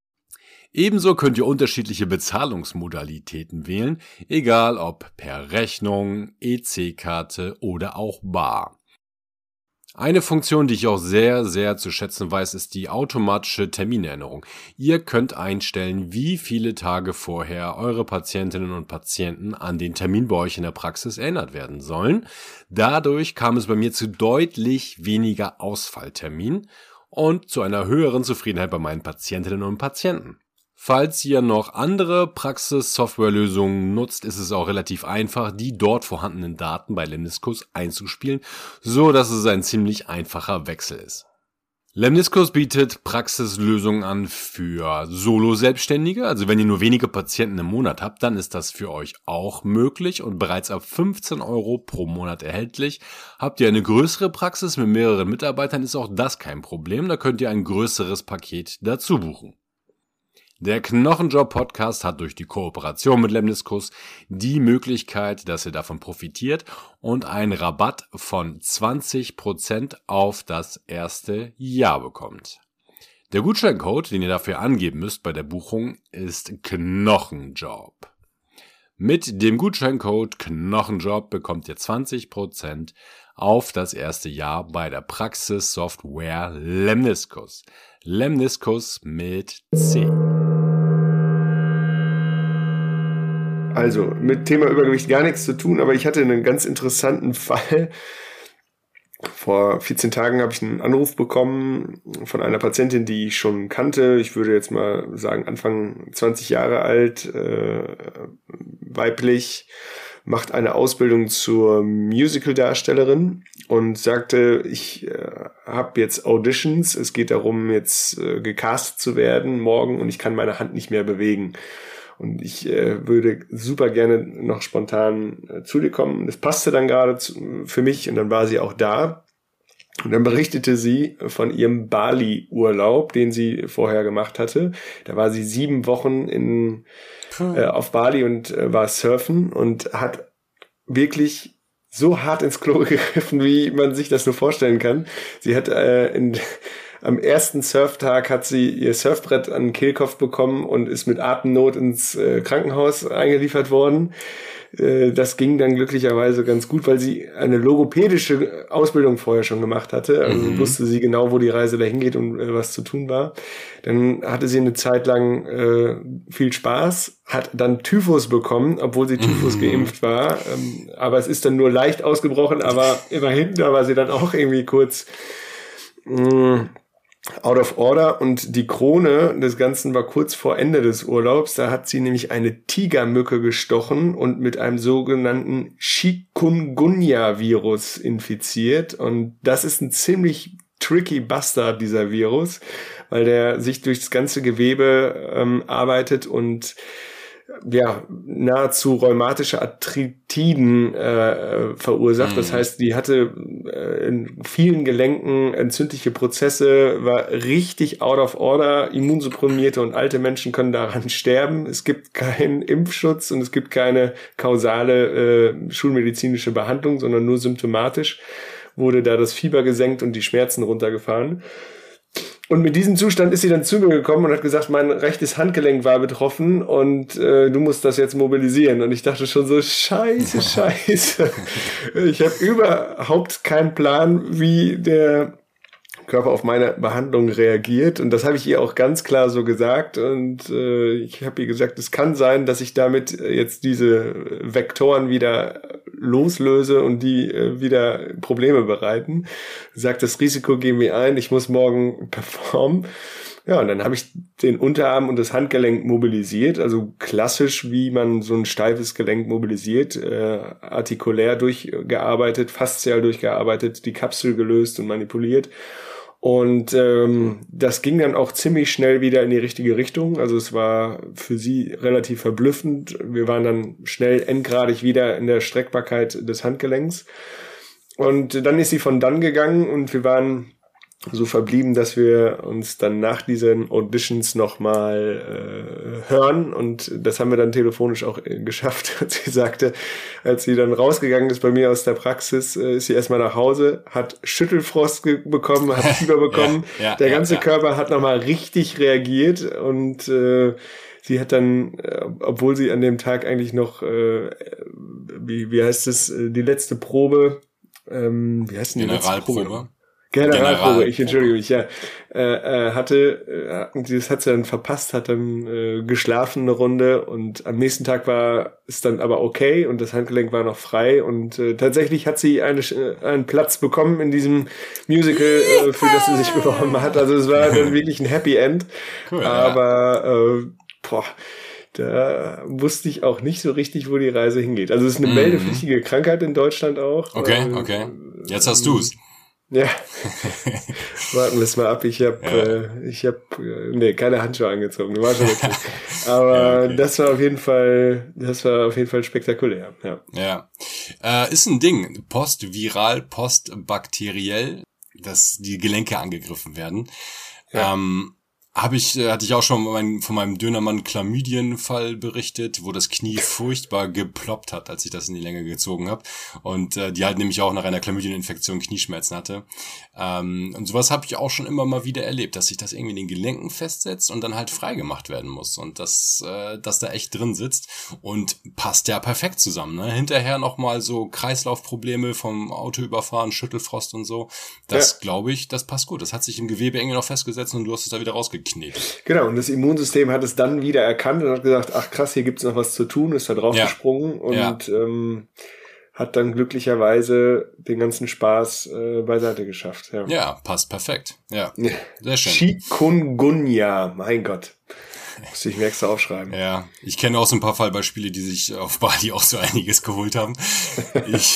Ebenso könnt ihr unterschiedliche Bezahlungsmodalitäten wählen, egal ob per Rechnung, E C-Karte oder auch bar. Eine Funktion, die ich auch sehr, sehr zu schätzen weiß, ist die automatische Terminerinnerung. Ihr könnt einstellen, wie viele Tage vorher eure Patientinnen und Patienten an den Termin bei euch in der Praxis erinnert werden sollen. Dadurch kam es bei mir zu deutlich weniger Ausfallterminen und zu einer höheren Zufriedenheit bei meinen Patientinnen und Patienten. Falls ihr noch andere Praxis-Softwarelösungen nutzt, ist es auch relativ einfach, die dort vorhandenen Daten bei Lemniskus einzuspielen, so dass es ein ziemlich einfacher Wechsel ist. Lemniskus bietet Praxislösungen an für Solo-Selbstständige, also wenn ihr nur wenige Patienten im Monat habt, dann ist das für euch auch möglich und bereits ab fünfzehn Euro pro Monat erhältlich. Habt ihr eine größere Praxis mit mehreren Mitarbeitern, ist auch das kein Problem, da könnt ihr ein größeres Paket dazu buchen. Der Knochenjob-Podcast hat durch die Kooperation mit Lemniskus die Möglichkeit, dass ihr davon profitiert und einen Rabatt von zwanzig Prozent auf das erste Jahr bekommt. Der Gutscheincode, den ihr dafür angeben müsst bei der Buchung, ist Knochenjob. Mit dem Gutscheincode Knochenjob bekommt ihr zwanzig Prozent auf das erste Jahr bei der Praxissoftware Lemniskus. Lemniskus mit C. Also, mit Thema Übergewicht gar nichts zu tun, aber ich hatte einen ganz interessanten Fall. Vor vierzehn Tagen habe ich einen Anruf bekommen von einer Patientin, die ich schon kannte. Ich würde jetzt mal sagen, Anfang zwanzig Jahre alt, äh, weiblich, macht eine Ausbildung zur Musical-Darstellerin und sagte, ich äh, habe jetzt Auditions, es geht darum, jetzt äh, gecastet zu werden morgen und ich kann meine Hand nicht mehr bewegen. Und ich äh, würde super gerne noch spontan äh, zu dir kommen. Das passte dann gerade zu, für mich und dann war sie auch da. Und dann berichtete sie von ihrem Bali-Urlaub, den sie vorher gemacht hatte. Da war sie sieben Wochen in, äh, auf Bali und äh, war surfen und hat wirklich so hart ins Klo gegriffen, wie man sich das nur vorstellen kann. Sie hat äh, in am ersten Surftag hat sie ihr Surfbrett an den Kehlkopf bekommen und ist mit Atemnot ins äh, Krankenhaus eingeliefert worden. Äh, das ging dann glücklicherweise ganz gut, weil sie eine logopädische Ausbildung vorher schon gemacht hatte. Also mhm. wusste sie genau, wo die Reise dahin geht und äh, was zu tun war. Dann hatte sie eine Zeit lang äh, viel Spaß, hat dann Typhus bekommen, obwohl sie Typhus mhm. geimpft war. Ähm, aber es ist dann nur leicht ausgebrochen, aber immerhin, da war sie dann auch irgendwie kurz mh, out of order. Und die Krone des Ganzen war kurz vor Ende des Urlaubs. Da hat sie nämlich eine Tigermücke gestochen und mit einem sogenannten Chikungunya-Virus infiziert. Und das ist ein ziemlich tricky Bastard, dieser Virus, weil der sich durchs ganze Gewebe ähm, arbeitet und ja, nahezu rheumatische Arthritiden äh, verursacht. Mhm. Das heißt, die hatte äh, in vielen Gelenken entzündliche Prozesse, war richtig out of order, immunsupprimierte und alte Menschen können daran sterben. Es gibt keinen Impfschutz und es gibt keine kausale äh, schulmedizinische Behandlung, sondern nur symptomatisch wurde da das Fieber gesenkt und die Schmerzen runtergefahren. Und mit diesem Zustand ist sie dann zu mir gekommen und hat gesagt, mein rechtes Handgelenk war betroffen und äh, du musst das jetzt mobilisieren. Und ich dachte schon so, scheiße, scheiße. Ich habe überhaupt keinen Plan, wie der Körper auf meine Behandlung reagiert. Und das habe ich ihr auch ganz klar so gesagt. Und äh, ich habe ihr gesagt, es kann sein, dass ich damit jetzt diese Vektoren wieder loslöse und die äh, wieder Probleme bereiten. Sagt, das Risiko gehen wir ein, ich muss morgen performen. Ja, und dann habe ich den Unterarm und das Handgelenk mobilisiert, also klassisch, wie man so ein steifes Gelenk mobilisiert, äh, artikulär durchgearbeitet, faszial durchgearbeitet, die Kapsel gelöst und manipuliert. Und ähm, das ging dann auch ziemlich schnell wieder in die richtige Richtung. Also es war für sie relativ verblüffend. Wir waren dann schnell endgradig wieder in der Streckbarkeit des Handgelenks. Und dann ist sie von dann gegangen und wir waren so verblieben, dass wir uns dann nach diesen Auditions nochmal äh, hören. Und das haben wir dann telefonisch auch äh, geschafft. Sie sagte, als sie dann rausgegangen ist bei mir aus der Praxis, äh, ist sie erstmal nach Hause, hat Schüttelfrost ge- bekommen, hat Fieber bekommen. ja, ja, der ganze ja, ja. Körper hat nochmal richtig reagiert und äh, sie hat dann, äh, obwohl sie an dem Tag eigentlich noch, äh, wie, wie heißt es, die letzte Probe, ähm, wie heißt denn die letzte Probe? Generalprobe, ich entschuldige mich, ja, äh, äh, hatte, äh, das hat sie dann verpasst, hat dann äh, geschlafen eine Runde und am nächsten Tag war es dann aber okay und das Handgelenk war noch frei und äh, tatsächlich hat sie eine, äh, einen Platz bekommen in diesem Musical, äh, für das sie sich beworben hat, also es war dann wirklich ein Happy End, cool, aber äh, boah, da wusste ich auch nicht so richtig, wo die Reise hingeht. Also es ist eine mhm. meldepflichtige Krankheit in Deutschland auch. Okay, äh, okay, jetzt hast du's. Ja, warten wir es mal ab. Ich habe, ja. äh, ich habe, äh, nee, keine Handschuhe angezogen. War schon okay. Aber ja, okay. das war auf jeden Fall, das war auf jeden Fall spektakulär. Ja. Ja, äh, ist ein Ding. Postviral, postbakteriell, dass die Gelenke angegriffen werden. Ja. Ähm, Habe ich, hatte ich auch schon mein, von meinem Dönermann Chlamydien-Fall berichtet, wo das Knie furchtbar geploppt hat, als ich das in die Länge gezogen habe. Und äh, die halt nämlich auch nach einer Chlamydieninfektion Knieschmerzen hatte. Ähm, und sowas habe ich auch schon immer mal wieder erlebt, dass sich das irgendwie in den Gelenken festsetzt und dann halt freigemacht werden muss. Und das, äh, das da echt drin sitzt. Und passt ja perfekt zusammen, ne? Hinterher nochmal so Kreislaufprobleme vom Auto überfahren, Schüttelfrost und so. Das ja. glaube ich, das passt gut. Das hat sich im Gewebe irgendwie noch festgesetzt und du hast es da wieder rausgekriegt. Geknetet. Genau, und das Immunsystem hat es dann wieder erkannt und hat gesagt, ach krass, hier gibt's noch was zu tun, ist da drauf ja. gesprungen und ja. ähm, hat dann glücklicherweise den ganzen Spaß äh, beiseite geschafft. Ja. ja, passt perfekt. Ja, sehr schön. Chikungunya, mein Gott. Muss ich mir extra aufschreiben. Ja, ich kenne auch so ein paar Fallbeispiele, die sich auf Bali auch so einiges geholt haben. Ich,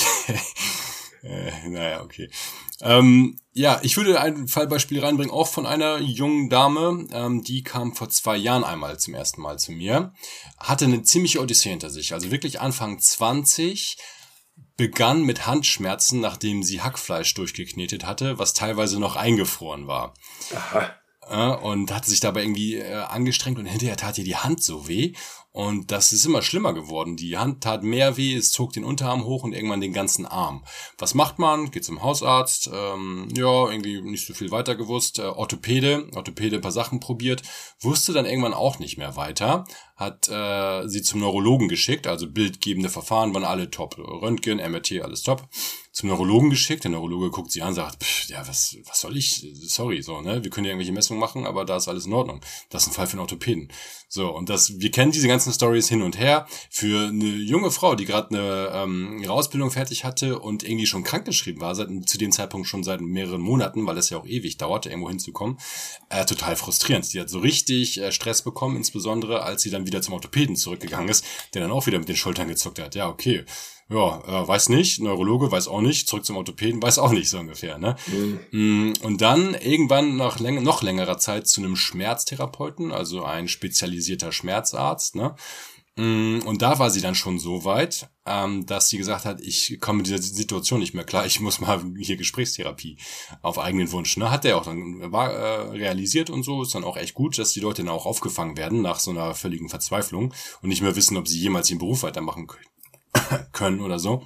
äh, naja, okay. Ähm, ja, ich würde ein Fallbeispiel reinbringen, auch von einer jungen Dame, ähm, die kam vor zwei Jahren einmal zum ersten Mal zu mir, hatte eine ziemliche Odyssee hinter sich, also wirklich Anfang zwanzig, begann mit Handschmerzen, nachdem sie Hackfleisch durchgeknetet hatte, was teilweise noch eingefroren war. Aha. Äh, und hatte sich dabei irgendwie äh, angestrengt und hinterher tat ihr die Hand so weh. Und das ist immer schlimmer geworden. Die Hand tat mehr weh, es zog den Unterarm hoch und irgendwann den ganzen Arm. Was macht man? Geht zum Hausarzt, ähm, ja, irgendwie nicht so viel weiter gewusst. Äh, Orthopäde, Orthopäde ein paar Sachen probiert, wusste dann irgendwann auch nicht mehr weiter. Hat äh, sie zum Neurologen geschickt, also bildgebende Verfahren waren alle top. Röntgen, M R T, alles top. Zum Neurologen geschickt, der Neurologe guckt sie an und sagt, pff, ja, was was soll ich, sorry, so, ne, wir können ja irgendwelche Messungen machen, aber da ist alles in Ordnung. Das ist ein Fall für einen Orthopäden. So, und das, wir kennen diese ganzen Stories hin und her. Für eine junge Frau, die gerade eine ähm, ihre Ausbildung fertig hatte und irgendwie schon krankgeschrieben war, seit, zu dem Zeitpunkt schon seit mehreren Monaten, weil es ja auch ewig dauerte, irgendwo hinzukommen, äh, total frustrierend. Die hat so richtig äh, Stress bekommen, insbesondere als sie dann wieder zum Orthopäden zurückgegangen ist, der dann auch wieder mit den Schultern zuckt hat. Ja, okay. Ja, äh, weiß nicht, Neurologe weiß auch nicht, zurück zum Orthopäden weiß auch nicht, so ungefähr, ne? Mhm. Und dann irgendwann nach läng- noch längerer Zeit zu einem Schmerztherapeuten, also ein spezialisierter Schmerzarzt, ne? Und da war sie dann schon so weit, ähm, dass sie gesagt hat, ich komme mit dieser Situation nicht mehr klar, ich muss mal hier Gesprächstherapie auf eigenen Wunsch. Ne? Hat der auch dann war äh, realisiert und so, ist dann auch echt gut, dass die Leute dann auch aufgefangen werden nach so einer völligen Verzweiflung und nicht mehr wissen, ob sie jemals den Beruf weitermachen können oder so.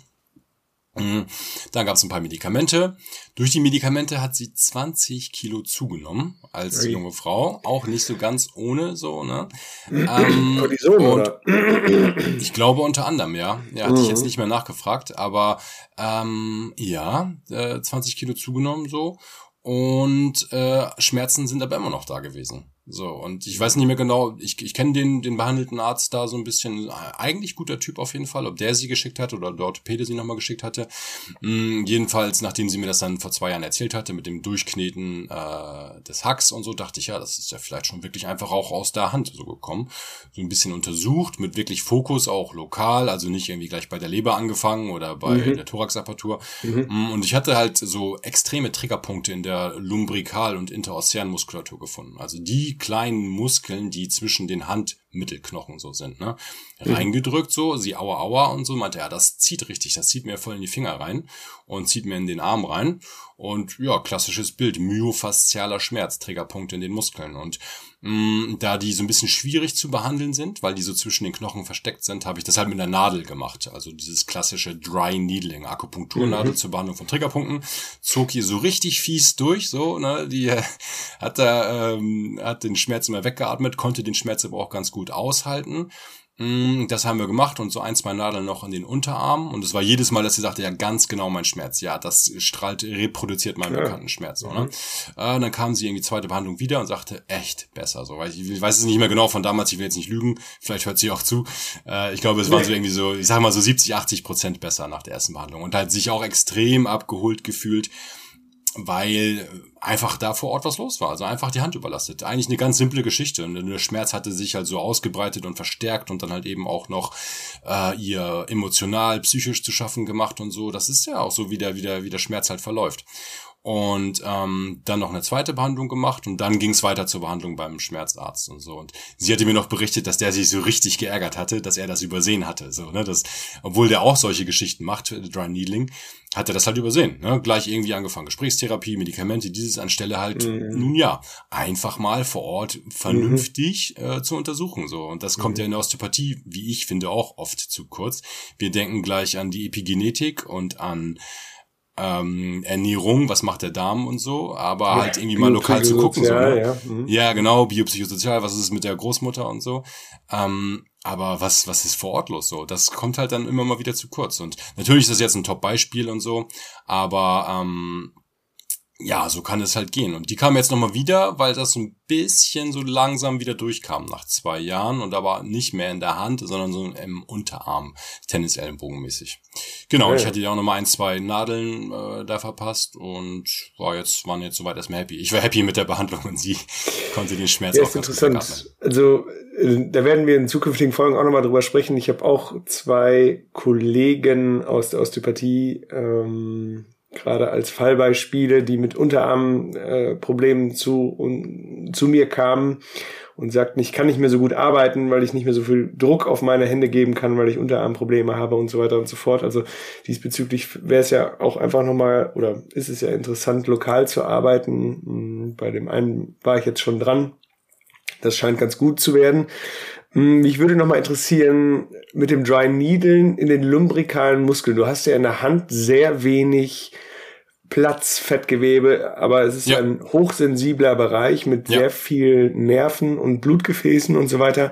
Dann gab es ein paar Medikamente. Durch die Medikamente hat sie zwanzig Kilo zugenommen als okay. junge Frau. Auch nicht so ganz ohne so, ne? ähm, Cortison, oder? Ich glaube unter anderem, ja. Ja, hatte mhm. ich jetzt nicht mehr nachgefragt. Aber ähm, ja, äh, zwanzig Kilo zugenommen so. Und äh, Schmerzen sind aber immer noch da gewesen. So, und ich weiß nicht mehr genau, ich, ich kenne den den behandelten Arzt da so ein bisschen, eigentlich guter Typ auf jeden Fall, ob der sie geschickt hat oder der Orthopäde sie nochmal geschickt hatte. Mm, jedenfalls, nachdem sie mir das dann vor zwei Jahren erzählt hatte, mit dem Durchkneten äh, des Hacks und so, dachte ich, ja, das ist ja vielleicht schon wirklich einfach auch aus der Hand so gekommen. So ein bisschen untersucht, mit wirklich Fokus, auch lokal, also nicht irgendwie gleich bei der Leber angefangen oder bei mhm. der Thoraxapparatur. Mhm. Und ich hatte halt so extreme Triggerpunkte in der Lumbrikal- und interossären Muskulatur gefunden. Also die kleinen Muskeln, die zwischen den Handmittelknochen so sind, ne, mhm. reingedrückt so, sie aua aua und so, meinte, ja, das zieht richtig, das zieht mir voll in die Finger rein und zieht mir in den Arm rein und ja, klassisches Bild, myofaszialer Schmerz, Triggerpunkte in den Muskeln und mh, da die so ein bisschen schwierig zu behandeln sind, weil die so zwischen den Knochen versteckt sind, habe ich das halt mit einer Nadel gemacht, also dieses klassische Dry Needling, Akupunkturnadel mhm. zur Behandlung von Triggerpunkten, zog hier so richtig fies durch, so, ne, die äh, hat da, ähm, hat den Schmerz immer weggeatmet, konnte den Schmerz aber auch ganz gut aushalten. Das haben wir gemacht und so ein, zwei Nadeln noch in den Unterarm. Und es war jedes Mal, dass sie sagte, ja, ganz genau mein Schmerz. Ja, das strahlt, reproduziert meinen ja. bekannten Schmerz. So, ne? Mhm. Äh, dann kam sie in die zweite Behandlung wieder und sagte, echt besser. So, weil ich, ich weiß es nicht mehr genau von damals, ich will jetzt nicht lügen. Vielleicht hört sie auch zu. Äh, ich glaube, es waren so irgendwie so, ich sag mal so siebzig, achtzig Prozent besser nach der ersten Behandlung. Und halt sich auch extrem abgeholt gefühlt, weil einfach da vor Ort was los war, also einfach die Hand überlastet. Eigentlich eine ganz simple Geschichte und der Schmerz hatte sich halt so ausgebreitet und verstärkt und dann halt eben auch noch äh, ihr emotional, psychisch zu schaffen gemacht und so. Das ist ja auch so, wie der, wie der, wie der Schmerz halt verläuft. Und ähm, dann noch eine zweite Behandlung gemacht und dann ging es weiter zur Behandlung beim Schmerzarzt und so. Und sie hatte mir noch berichtet, dass der sich so richtig geärgert hatte, dass er das übersehen hatte. So, ne, das, obwohl der auch solche Geschichten macht, Dry Needling, hat er das halt übersehen. Ne? Gleich irgendwie angefangen, Gesprächstherapie, Medikamente, dieses anstelle halt, mhm. nun ja, einfach mal vor Ort vernünftig mhm. äh, zu untersuchen. So. Und das kommt mhm. ja in der Osteopathie, wie ich finde, auch oft zu kurz. Wir denken gleich an die Epigenetik und an Ähm, Ernährung, was macht der Darm und so, aber ja, halt irgendwie mal lokal zu gucken. So, ne? ja. Mhm. ja, genau, biopsychosozial, was ist mit der Großmutter und so. Ähm, aber was was ist vor Ort los so? Das kommt halt dann immer mal wieder zu kurz. Und natürlich ist das jetzt ein Top-Beispiel und so, aber ähm, ja, so kann es halt gehen. Und die kam jetzt nochmal wieder, weil das so ein bisschen so langsam wieder durchkam nach zwei Jahren und aber nicht mehr in der Hand, sondern so im Unterarm, Tennis-Ellenbogen-mäßig. Genau, okay. Ich hatte ja auch nochmal ein, zwei Nadeln äh, da verpasst und war jetzt, waren jetzt soweit erstmal happy. Ich war happy mit der Behandlung und sie konnte den Schmerz ja, auch ganz gut wegatmen. Also, äh, da werden wir in zukünftigen Folgen auch nochmal drüber sprechen. Ich habe auch zwei Kollegen aus der Osteopathie, ähm, gerade als Fallbeispiele, die mit Unterarmproblemen äh, zu und, zu mir kamen und sagten, ich kann nicht mehr so gut arbeiten, weil ich nicht mehr so viel Druck auf meine Hände geben kann, weil ich Unterarmprobleme habe und so weiter und so fort. Also diesbezüglich wäre es ja auch einfach nochmal, oder ist es ja interessant, lokal zu arbeiten. Bei dem einen war ich jetzt schon dran. Das scheint ganz gut zu werden. Mich würde nochmal interessieren, mit dem Dry Needlen in den lumbrikalen Muskeln. Du hast ja in der Hand sehr wenig Platz, Fettgewebe, aber es ist ja ein hochsensibler Bereich mit ja. sehr viel Nerven und Blutgefäßen und so weiter.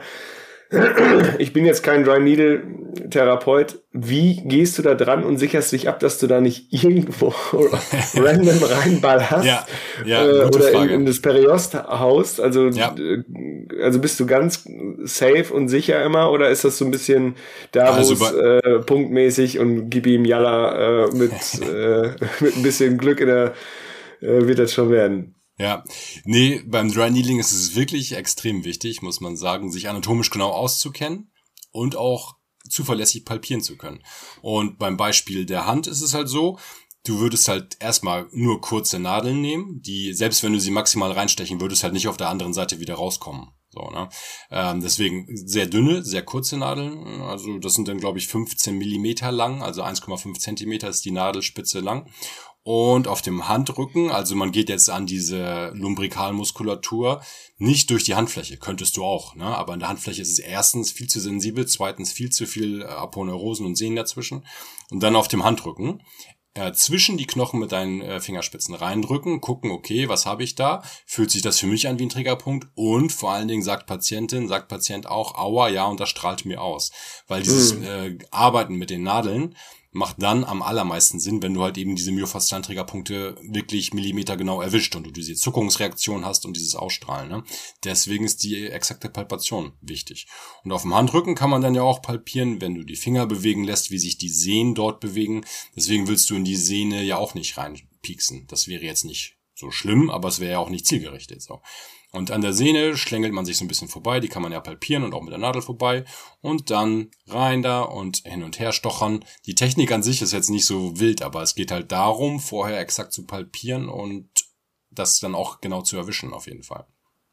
Ich bin jetzt kein Dry Needle Therapeut. Wie gehst du da dran und sicherst dich ab, dass du da nicht irgendwo random reinballerst ja, ja, äh, gute oder Frage. in, in das Periost haust? Also, ja. also bist du ganz safe und sicher immer oder ist das so ein bisschen da, also wo es äh, punktmäßig und gib ihm Jalla äh, mit, äh, mit ein bisschen Glück in der äh, wird das schon werden? Ja, nee, beim Dry Needling ist es wirklich extrem wichtig, muss man sagen, sich anatomisch genau auszukennen und auch zuverlässig palpieren zu können. Und beim Beispiel der Hand ist es halt so, du würdest halt erstmal nur kurze Nadeln nehmen, die, selbst wenn du sie maximal reinstechen würdest, halt nicht auf der anderen Seite wieder rauskommen. So, ne? Ähm, deswegen sehr dünne, sehr kurze Nadeln, also das sind dann, glaube ich, fünfzehn Millimeter lang, also eins Komma fünf Zentimeter ist die Nadelspitze lang. Und auf dem Handrücken, also man geht jetzt an diese Lumbrikalmuskulatur, nicht durch die Handfläche, könntest du auch, ne? Aber in der Handfläche ist es erstens viel zu sensibel, zweitens viel zu viel Aponeurosen und Sehnen dazwischen. Und dann auf dem Handrücken äh, zwischen die Knochen mit deinen äh, Fingerspitzen reindrücken, gucken, okay, was habe ich da? Fühlt sich das für mich an wie ein Triggerpunkt? Und vor allen Dingen sagt Patientin, sagt Patient auch, aua, ja, und das strahlt mir aus. Weil dieses mhm. äh, Arbeiten mit den Nadeln macht dann am allermeisten Sinn, wenn du halt eben diese myofaszialen Triggerpunkte wirklich millimetergenau erwischt und du diese Zuckungsreaktion hast und dieses Ausstrahlen. Ne? Deswegen ist die exakte Palpation wichtig. Und auf dem Handrücken kann man dann ja auch palpieren, wenn du die Finger bewegen lässt, wie sich die Sehnen dort bewegen. Deswegen willst du in die Sehne ja auch nicht reinpieksen. Das wäre jetzt nicht so schlimm, aber es wäre ja auch nicht zielgerichtet. So. Und an der Sehne schlängelt man sich so ein bisschen vorbei, die kann man ja palpieren und auch mit der Nadel vorbei und dann rein da und hin und her stochern. Die Technik an sich ist jetzt nicht so wild, aber es geht halt darum, vorher exakt zu palpieren und das dann auch genau zu erwischen auf jeden Fall.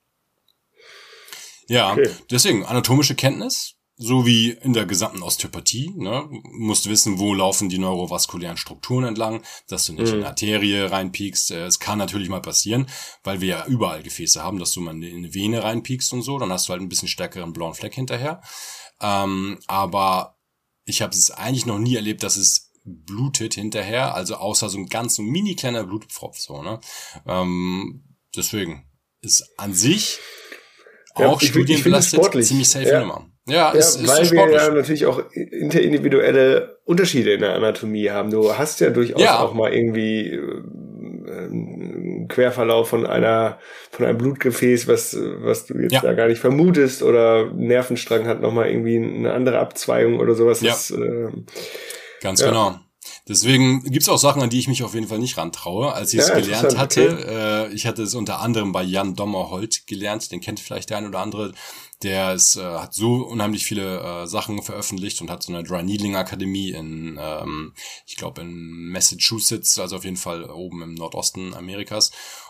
Ja, okay. Deswegen anatomische Kenntnis, so wie in der gesamten Osteopathie, ne, musst wissen, wo laufen die neurovaskulären Strukturen entlang, dass du nicht mhm. in eine Arterie reinpiekst. Es kann natürlich mal passieren, weil wir ja überall Gefäße haben, dass du mal in eine Vene reinpiekst und so, dann hast du halt ein bisschen stärkeren blauen Fleck hinterher. Ähm, aber ich habe es eigentlich noch nie erlebt, dass es blutet hinterher, also außer so ein ganz so mini kleiner Blutpfropf, so, ne. Ähm, deswegen ist an sich ja, auch studienbelastet ziemlich safe ja. Nummer. Ja, ja ist, ist weil so wir ja natürlich auch interindividuelle Unterschiede in der Anatomie haben. Du hast ja durchaus ja. auch mal irgendwie einen Querverlauf von einer von einem Blutgefäß, was was du jetzt ja. da gar nicht vermutest, oder Nervenstrang hat nochmal irgendwie eine andere Abzweigung oder sowas. Ja. Das, äh, Ganz ja. genau. Deswegen gibt's auch Sachen, an die ich mich auf jeden Fall nicht rantraue. Als ich es ja, gelernt hatte, okay. äh, ich hatte es unter anderem bei Jan Dommerholt gelernt, den kennt vielleicht der ein oder andere, der ist, äh, hat so unheimlich viele äh, Sachen veröffentlicht und hat so eine Dry Needling Akademie in, ähm, ich glaube in Massachusetts, also auf jeden Fall oben im Nordosten Amerikas,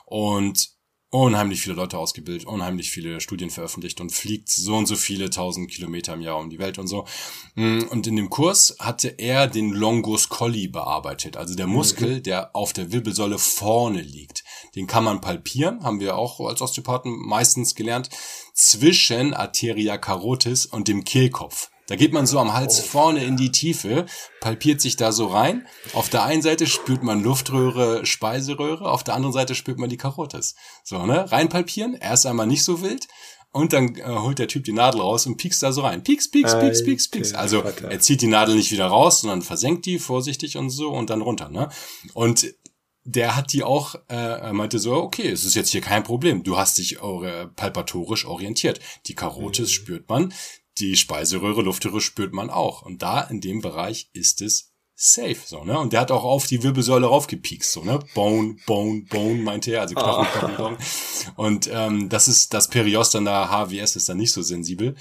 und unheimlich viele Leute ausgebildet, unheimlich viele Studien veröffentlicht und fliegt so und so viele tausend Kilometer im Jahr um die Welt und so. Und in dem Kurs hatte er den Longus colli bearbeitet, also der Muskel, der auf der Wirbelsäule vorne liegt. Den kann man palpieren, haben wir auch als Osteopathen meistens gelernt, zwischen Arteria carotis und dem Kehlkopf. Da geht man so am Hals vorne in die Tiefe, palpiert sich da so rein. Auf der einen Seite spürt man Luftröhre, Speiseröhre, auf der anderen Seite spürt man die Karotis. So, ne? Rein palpieren, erst einmal nicht so wild. Und dann äh, holt der Typ die Nadel raus und piekst da so rein. Pieks, pieks, pieks, pieks, pieks. Also er zieht die Nadel nicht wieder raus, sondern versenkt die vorsichtig und so und dann runter, ne? Und der hat die auch, äh, meinte so, okay, es ist jetzt hier kein Problem. Du hast dich äh, palpatorisch orientiert. Die Karotis mhm. spürt man. Die Speiseröhre, Luftröhre spürt man auch. Und da in dem Bereich ist es safe, so, ne? Und der hat auch auf die Wirbelsäule raufgepiekst, so, ne? Bone, Bone, Bone, meinte er, also Knochen, oh. Knochen, Knochen. Und ähm, das ist, das Periost an der H W S ist dann nicht so sensibel.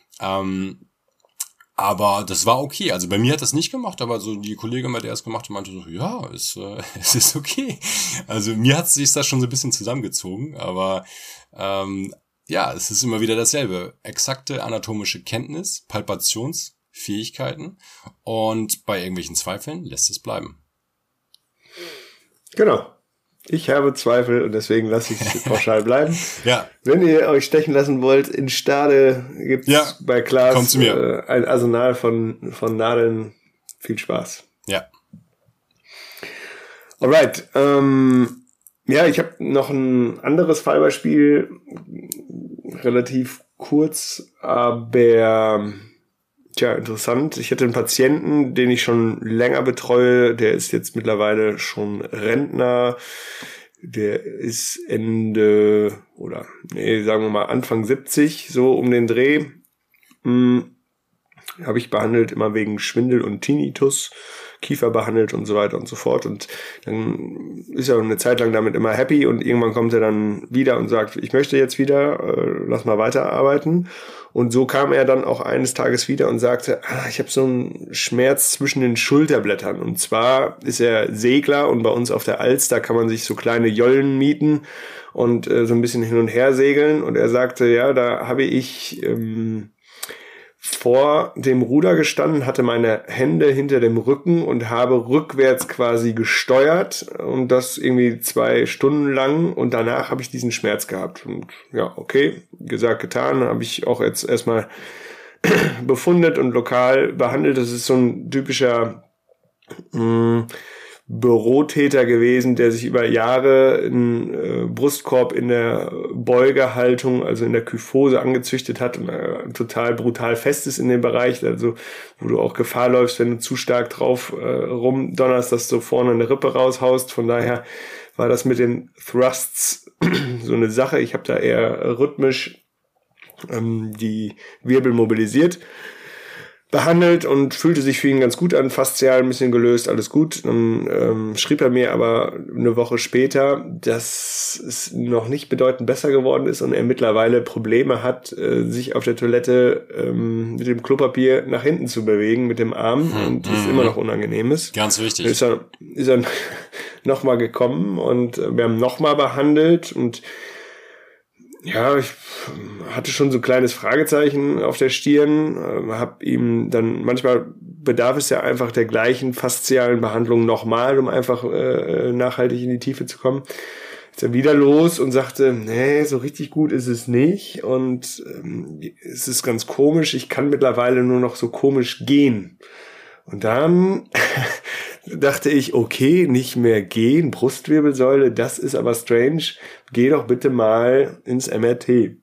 Ähm, aber das war okay. Also bei mir hat das nicht gemacht, aber so die Kollegin, bei der es gemacht hat, meinte so, ja, es, äh, es ist okay. Also mir hat sich das schon so ein bisschen zusammengezogen, aber ähm, ja, es ist immer wieder dasselbe. Exakte anatomische Kenntnis, Palpationsfähigkeiten, und bei irgendwelchen Zweifeln lässt es bleiben. Genau. Ich habe Zweifel und deswegen lasse ich es pauschal bleiben. Ja. Wenn ihr euch stechen lassen wollt, in Stade gibt's ja. bei Klaas Kommt zu mir. Äh, ein Arsenal von, von Nadeln. Viel Spaß. Ja. Alright. Ähm, ja, ich habe noch ein anderes Fallbeispiel. Relativ kurz, aber tja, interessant. Ich hatte einen Patienten, den ich schon länger betreue. Der ist jetzt mittlerweile schon Rentner. Der ist Ende oder nee, sagen wir mal Anfang siebzig, so um den Dreh. Hm, habe ich behandelt, immer wegen Schwindel und Tinnitus, Kiefer behandelt und so weiter und so fort. Und dann ist er eine Zeit lang damit immer happy und irgendwann kommt er dann wieder und sagt, ich möchte jetzt wieder, äh, lass mal weiterarbeiten. Und so kam er dann auch eines Tages wieder und sagte, ah, ich habe so einen Schmerz zwischen den Schulterblättern. Und zwar ist er Segler und bei uns auf der Alster kann man sich so kleine Jollen mieten und äh, so ein bisschen hin und her segeln. Und er sagte, ja, da habe ich ähm, vor dem Ruder gestanden, hatte meine Hände hinter dem Rücken und habe rückwärts quasi gesteuert und das irgendwie zwei Stunden lang und danach habe ich diesen Schmerz gehabt. Und ja, okay, gesagt, getan, habe ich auch jetzt erstmal befundet und lokal behandelt. Das ist so ein typischer mh, Bürotäter gewesen, der sich über Jahre einen äh, Brustkorb in der Beugehaltung, also in der Kyphose angezüchtet hat und äh, total brutal fest ist in dem Bereich, also wo du auch Gefahr läufst, wenn du zu stark drauf äh, rumdonnerst, dass du vorne eine Rippe raushaust. Von daher war das mit den Thrusts so eine Sache. Ich habe da eher rhythmisch ähm, die Wirbel mobilisiert, behandelt und fühlte sich für ihn ganz gut an, faszial ein bisschen gelöst, alles gut. Dann ähm, schrieb er mir aber eine Woche später, dass es noch nicht bedeutend besser geworden ist und er mittlerweile Probleme hat, äh, sich auf der Toilette ähm, mit dem Klopapier nach hinten zu bewegen, mit dem Arm hm, und es hm, immer noch unangenehm ist. Ganz wichtig. Dann ist er, ist er nochmal gekommen und wir haben nochmal behandelt und ja, ich hatte schon so ein kleines Fragezeichen auf der Stirn, äh, habe ihm dann, manchmal bedarf es ja einfach der gleichen faszialen Behandlung nochmal, um einfach äh, nachhaltig in die Tiefe zu kommen. Ist er wieder los und sagte, nee, so richtig gut ist es nicht und ähm, es ist ganz komisch, ich kann mittlerweile nur noch so komisch gehen. Und dann dachte ich, okay, nicht mehr gehen, Brustwirbelsäule, das ist aber strange. Geh doch bitte mal ins M R T.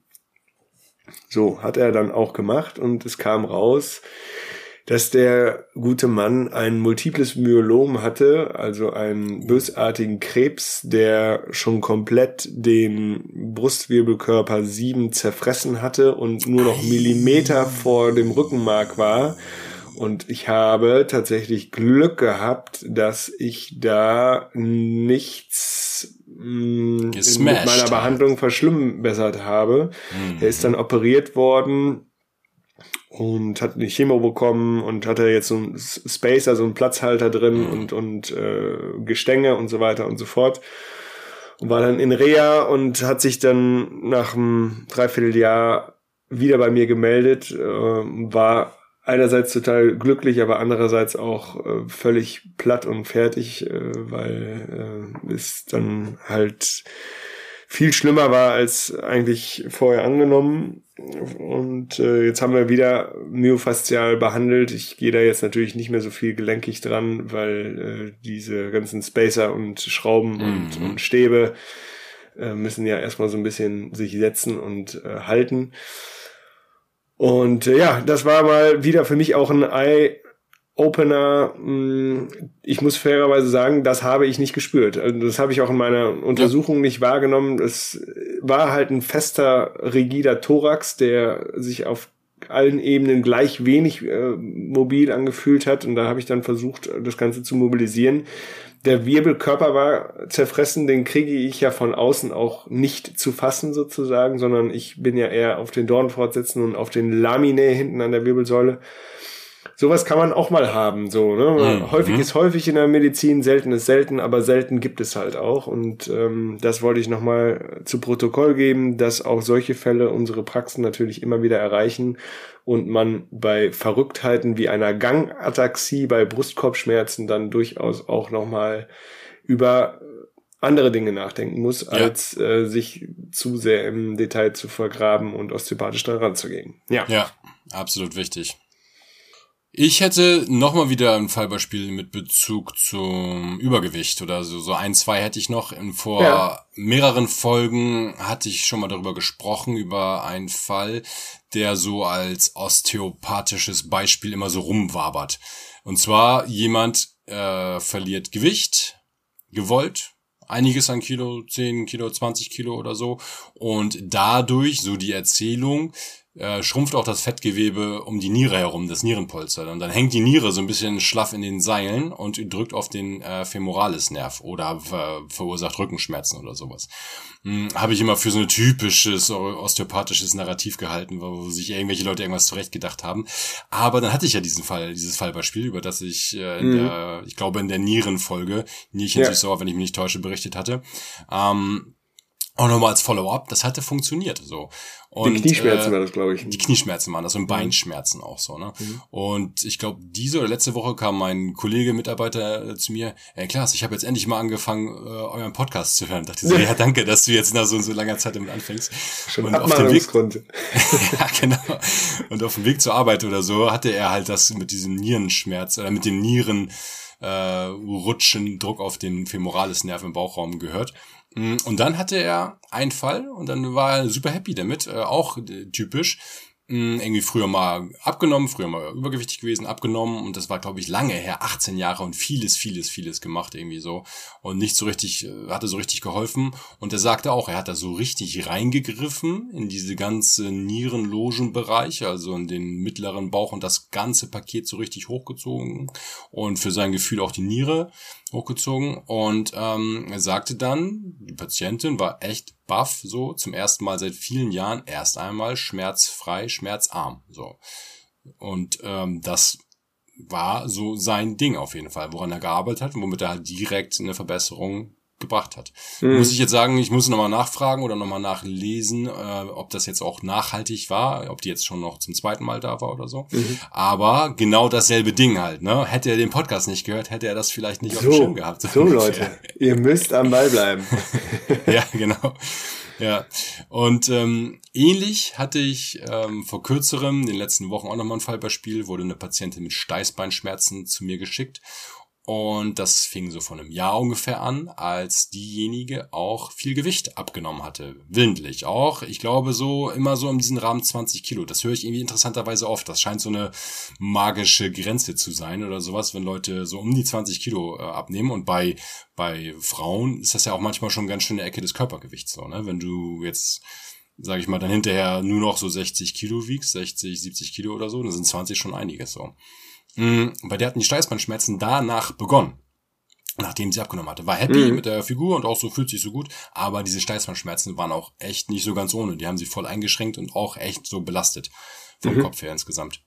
So, hat er dann auch gemacht und es kam raus, dass der gute Mann ein multiples Myelom hatte, also einen bösartigen Krebs, der schon komplett den Brustwirbelkörper sieben zerfressen hatte und nur noch Millimeter vor dem Rückenmark war. Und ich habe tatsächlich Glück gehabt, dass ich da nichts mh, mit meiner Behandlung verschlimmbessert habe. Mhm. Er ist dann operiert worden und hat eine Chemo bekommen und hatte jetzt so einen Spacer, so einen Platzhalter drin mhm. und, und äh, Gestänge und so weiter und so fort. Und war dann in Reha und hat sich dann nach einem Dreivierteljahr wieder bei mir gemeldet, äh, war einerseits total glücklich, aber andererseits auch äh, völlig platt und fertig, äh, weil äh, es dann halt viel schlimmer war als eigentlich vorher angenommen. Und äh, jetzt haben wir wieder myofaszial behandelt. Ich gehe da jetzt natürlich nicht mehr so viel gelenkig dran, weil äh, diese ganzen Spacer und Schrauben mhm. und, und Stäbe äh, müssen ja erstmal so ein bisschen sich setzen und äh, halten. Und äh, ja, das war mal wieder für mich auch ein Eye-Opener. Ich muss fairerweise sagen, das habe ich nicht gespürt. Also das habe ich auch in meiner Untersuchung ja. nicht wahrgenommen. Es war halt ein fester, rigider Thorax, der sich auf allen Ebenen gleich wenig äh, mobil angefühlt hat. Und da habe ich dann versucht, das Ganze zu mobilisieren. Der Wirbelkörper war zerfressen, den kriege ich ja von außen auch nicht zu fassen sozusagen, sondern ich bin ja eher auf den Dornfortsätzen und auf den Laminae hinten an der Wirbelsäule. Sowas kann man auch mal haben, so, ne? Mhm. Häufig ist häufig in der Medizin, selten ist selten, aber selten gibt es halt auch. Und ähm, das wollte ich nochmal zu Protokoll geben, dass auch solche Fälle unsere Praxen natürlich immer wieder erreichen und man bei Verrücktheiten wie einer Gangataxie, bei Brustkorbschmerzen dann durchaus auch nochmal über andere Dinge nachdenken muss, ja. als äh, sich zu sehr im Detail zu vergraben und osteopathisch daran ranzugehen. Ja, ja, absolut wichtig. Ich hätte nochmal wieder ein Fallbeispiel mit Bezug zum Übergewicht oder so. So ein, zwei hätte ich noch. In vor ja. mehreren Folgen hatte ich schon mal darüber gesprochen, über einen Fall, der so als osteopathisches Beispiel immer so rumwabert. Und zwar jemand äh, verliert Gewicht, gewollt, einiges an Kilo, zehn Kilo, zwanzig Kilo oder so. Und dadurch, so die Erzählung, Äh, schrumpft auch das Fettgewebe um die Niere herum, das Nierenpolster. Und dann hängt die Niere so ein bisschen schlaff in den Seilen und drückt auf den äh, Femoralisnerv oder ver- verursacht Rückenschmerzen oder sowas. Hm, habe ich immer für so ein typisches osteopathisches Narrativ gehalten, wo sich irgendwelche Leute irgendwas zurechtgedacht haben. Aber dann hatte ich ja diesen Fall, dieses Fallbeispiel, über das ich äh, in mhm. der, ich glaube in der Nierenfolge, Nierchen ja. süß-sauer, wenn ich mich nicht täusche, berichtet hatte. Ähm, auch nochmal als Follow-up, das hatte funktioniert, so. Und, die Knieschmerzen äh, war das, glaube ich. Die Knieschmerzen waren das und Beinschmerzen auch so, ne? Mhm. Und ich glaube, diese oder letzte Woche kam mein Kollege, Mitarbeiter äh, zu mir, ey Klaas, ich habe jetzt endlich mal angefangen, äh, euren Podcast zu hören. Ich dachte so, ja, danke, dass du jetzt nach so, so langer Zeit damit anfängst. Schon und auf dem Weg, ja, genau. Und auf dem Weg zur Arbeit oder so hatte er halt das mit diesem Nierenschmerz oder mit dem Nieren äh, Rutschen, Druck auf den Femoralisnerv im Bauchraum gehört. Und dann hatte er einen Fall und dann war er super happy damit, äh, auch äh, typisch. Mh, irgendwie früher mal abgenommen, früher mal übergewichtig gewesen, abgenommen und das war, glaube ich, lange her, achtzehn Jahre und vieles, vieles, vieles gemacht irgendwie so und nicht so richtig, äh, hatte so richtig geholfen und er sagte auch, er hat da so richtig reingegriffen in diese ganze Nierenlogenbereiche, also in den mittleren Bauch und das ganze Paket so richtig hochgezogen und für sein Gefühl auch die Niere hochgezogen und ähm, er sagte dann, die Patientin war echt baff, so zum ersten Mal seit vielen Jahren erst einmal schmerzfrei, schmerzarm, so und ähm, das war so sein Ding auf jeden Fall, woran er gearbeitet hat und womit er halt direkt eine Verbesserung gebracht hat. Mhm. Muss ich jetzt sagen, ich muss nochmal nachfragen oder nochmal nachlesen, äh, ob das jetzt auch nachhaltig war, ob die jetzt schon noch zum zweiten Mal da war oder so. Mhm. Aber genau dasselbe Ding halt, ne? Hätte er den Podcast nicht gehört, hätte er das vielleicht nicht so, auf dem Schirm gehabt. So, so Leute, ihr müsst am Ball bleiben. Ja, genau. Ja, und ähm, ähnlich hatte ich ähm, vor kürzerem, in den letzten Wochen auch nochmal ein Fallbeispiel, wurde eine Patientin mit Steißbeinschmerzen zu mir geschickt. Und das fing so von einem Jahr ungefähr an, als diejenige auch viel Gewicht abgenommen hatte. Willentlich auch. Ich glaube so immer so um diesen Rahmen zwanzig Kilo. Das höre ich irgendwie interessanterweise oft. Das scheint so eine magische Grenze zu sein oder sowas, wenn Leute so um die zwanzig Kilo äh, abnehmen. Und bei bei Frauen ist das ja auch manchmal schon ganz schön eine Ecke des Körpergewichts. So, ne? Wenn du jetzt, sage ich mal, dann hinterher nur noch so sechzig Kilo wiegst, sechzig, siebzig Kilo oder so, dann sind zwanzig schon einiges so. Bei der hatten die Steißbeinschmerzen danach begonnen, nachdem sie abgenommen hatte. War happy mhm. mit der Figur und auch so fühlt sich so gut, aber diese Steißbeinschmerzen waren auch echt nicht so ganz ohne. Die haben sie voll eingeschränkt und auch echt so belastet vom mhm. Kopf her insgesamt.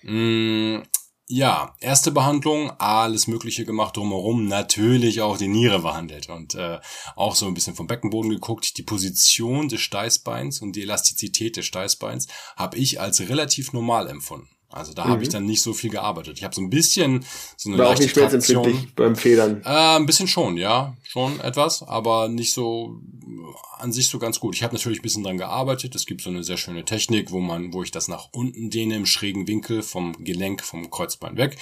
Mhm. Ja, erste Behandlung, alles Mögliche gemacht drumherum, natürlich auch die Niere behandelt und äh, auch so ein bisschen vom Beckenboden geguckt. Die Position des Steißbeins und die Elastizität des Steißbeins habe ich als relativ normal empfunden. Also da mhm. habe ich dann nicht so viel gearbeitet. Ich habe so ein bisschen so eine War leichte auch nicht schmerzempfindlich beim Federn. Äh, ein bisschen schon, ja, schon etwas, aber nicht so an sich so ganz gut. Ich habe natürlich ein bisschen dran gearbeitet. Es gibt so eine sehr schöne Technik, wo man, wo ich das nach unten dehne im schrägen Winkel vom Gelenk, vom Kreuzbein weg.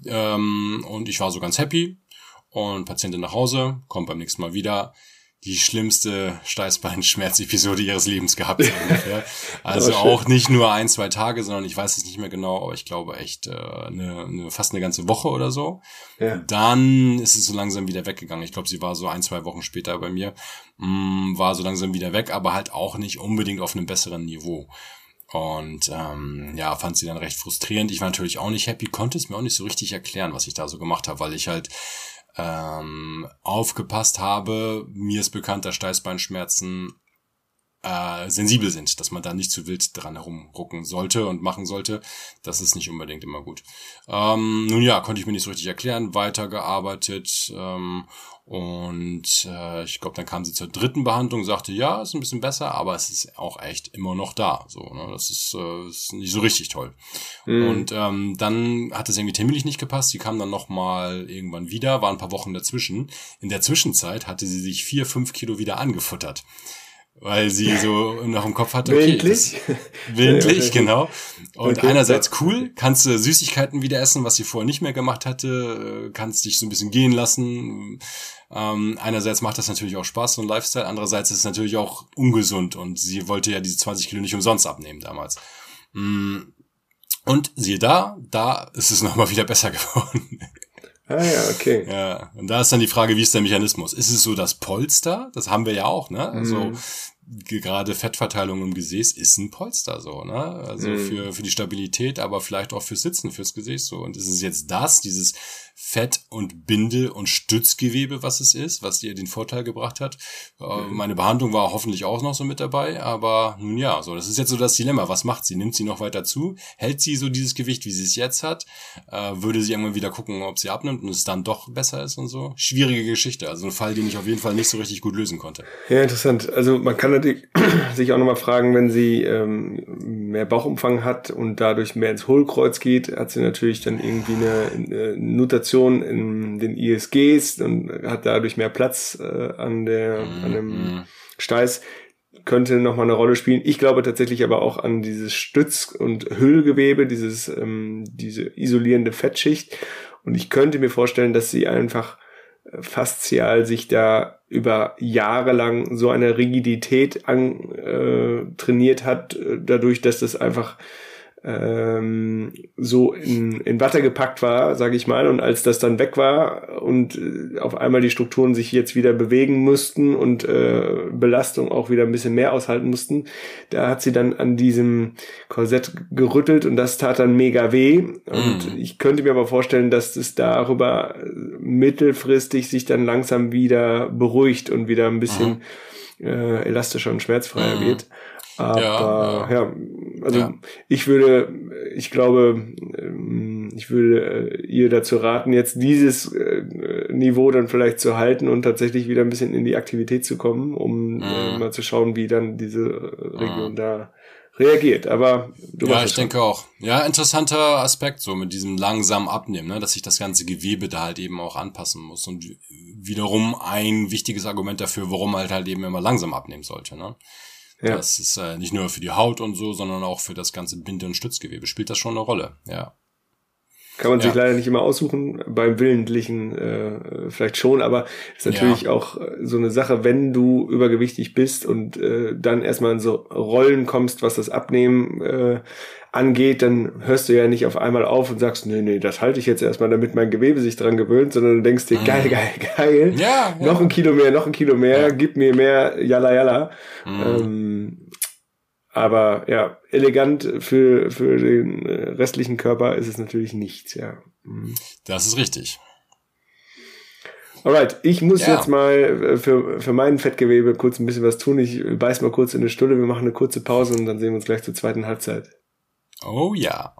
Ähm, und ich war so ganz happy. Und Patientin nach Hause, kommt beim nächsten Mal wieder. Die schlimmste Steißbeinschmerzepisode ihres Lebens gehabt. Ungefähr. Also auch nicht nur ein, zwei Tage, sondern ich weiß es nicht mehr genau, aber ich glaube echt äh, eine, eine, fast eine ganze Woche oder so. Ja. Dann ist es so langsam wieder weggegangen. Ich glaube, sie war so ein, zwei Wochen später bei mir, mh, war so langsam wieder weg, aber halt auch nicht unbedingt auf einem besseren Niveau. Und ähm, ja, fand sie dann recht frustrierend. Ich war natürlich auch nicht happy, konnte es mir auch nicht so richtig erklären, was ich da so gemacht habe, weil ich halt ähm, aufgepasst habe. Mir ist bekannt, dass Steißbeinschmerzen äh, sensibel sind, dass man da nicht zu wild dran herumrucken sollte und machen sollte. Das ist nicht unbedingt immer gut. Ähm, nun ja, konnte ich mir nicht so richtig erklären, weitergearbeitet ähm, Und äh, ich glaube, dann kam sie zur dritten Behandlung, sagte, ja, ist ein bisschen besser, aber es ist auch echt immer noch da. So, ne? Das ist, äh, ist nicht so richtig toll. Mhm. Und ähm, dann hat es irgendwie terminlich nicht gepasst. Sie kam dann nochmal irgendwann wieder, waren ein paar Wochen dazwischen. In der Zwischenzeit hatte sie sich vier, fünf Kilo wieder angefuttert. Weil sie so noch im Kopf hatte, okay, willentlich, willentlich, genau. Und okay, einerseits cool, kannst du Süßigkeiten wieder essen, was sie vorher nicht mehr gemacht hatte, kannst dich so ein bisschen gehen lassen. Ähm, einerseits macht das natürlich auch Spaß, so ein Lifestyle, andererseits ist es natürlich auch ungesund und sie wollte ja diese zwanzig Kilo nicht umsonst abnehmen damals. Und siehe da, da ist es nochmal wieder besser geworden. Ah ja, okay. Ja, und da ist dann die Frage, wie ist der Mechanismus? Ist es so das Polster? Das haben wir ja auch, ne? Also mm. gerade Fettverteilung im Gesäß ist ein Polster so, ne? Also mm. für für die Stabilität, aber vielleicht auch fürs Sitzen, fürs Gesäß so. Und ist es jetzt das, dieses Fett- und Binde- und Stützgewebe, was es ist, was dir den Vorteil gebracht hat? Mm. Meine Behandlung war hoffentlich auch noch so mit dabei, aber nun ja, so, das ist jetzt so das Dilemma. Was macht sie? Nimmt sie noch weiter zu? Hält sie so dieses Gewicht, wie sie es jetzt hat? Äh, würde sie irgendwann wieder gucken, ob sie abnimmt und es dann doch besser ist und so? Schwierige Geschichte, also ein Fall, den ich auf jeden Fall nicht so richtig gut lösen konnte. Ja, interessant. Also man kann natürlich sich auch nochmal fragen, wenn sie ähm, mehr Bauchumfang hat und dadurch mehr ins Hohlkreuz geht, hat sie natürlich dann irgendwie eine, eine Notation in den I S Gs und hat dadurch mehr Platz äh, an der mm, an dem mm. Steiß. Könnte nochmal eine Rolle spielen. Ich glaube tatsächlich aber auch an dieses Stütz- und Hüllgewebe, dieses ähm, diese isolierende Fettschicht. Und ich könnte mir vorstellen, dass sie einfach faszial sich da über Jahre lang so eine Rigidität an, äh, trainiert hat, äh, dadurch, dass das einfach ähm, so in, in Watte gepackt war, sage ich mal, und als das dann weg war und äh, auf einmal die Strukturen sich jetzt wieder bewegen mussten und äh, Belastung auch wieder ein bisschen mehr aushalten mussten, da hat sie dann an diesem Korsett gerüttelt und das tat dann mega weh und mm. ich könnte mir aber vorstellen, dass es darüber mittelfristig sich dann langsam wieder beruhigt und wieder ein bisschen mm. äh, elastischer und schmerzfreier mm. wird. Aber ja, ja. ja also ja. ich würde, ich glaube, ich würde ihr dazu raten, jetzt dieses Niveau dann vielleicht zu halten und tatsächlich wieder ein bisschen in die Aktivität zu kommen, um mhm. mal zu schauen, wie dann diese Region mhm. da reagiert. Aber du ja, ich denke auch. Ja, interessanter Aspekt so mit diesem langsamen Abnehmen, ne, dass sich das ganze Gewebe da halt eben auch anpassen muss und wiederum ein wichtiges Argument dafür, warum halt halt eben immer langsam abnehmen sollte, ne? Ja. Das ist äh, nicht nur für die Haut und so, sondern auch für das ganze Binde- und Stützgewebe. Spielt das schon eine Rolle, ja. Kann man ja. sich leider nicht immer aussuchen, beim Willentlichen äh, vielleicht schon, aber ist natürlich ja. auch so eine Sache, wenn du übergewichtig bist und äh, dann erstmal in so Rollen kommst, was das Abnehmen äh, angeht, dann hörst du ja nicht auf einmal auf und sagst, nee, nee, das halte ich jetzt erstmal, damit mein Gewebe sich dran gewöhnt, sondern du denkst dir, mm. geil, geil, geil, ja, ja. noch ein Kilo mehr, noch ein Kilo mehr, ja. gib mir mehr, jalla, jalla. Mm. Ähm, aber ja, elegant für für den restlichen Körper ist es natürlich nichts, ja. Mm. Das ist richtig. Alright, ich muss ja. jetzt mal für für mein Fettgewebe kurz ein bisschen was tun. Ich beiß mal kurz in eine Stulle, wir machen eine kurze Pause und dann sehen wir uns gleich zur zweiten Halbzeit. Oh ja.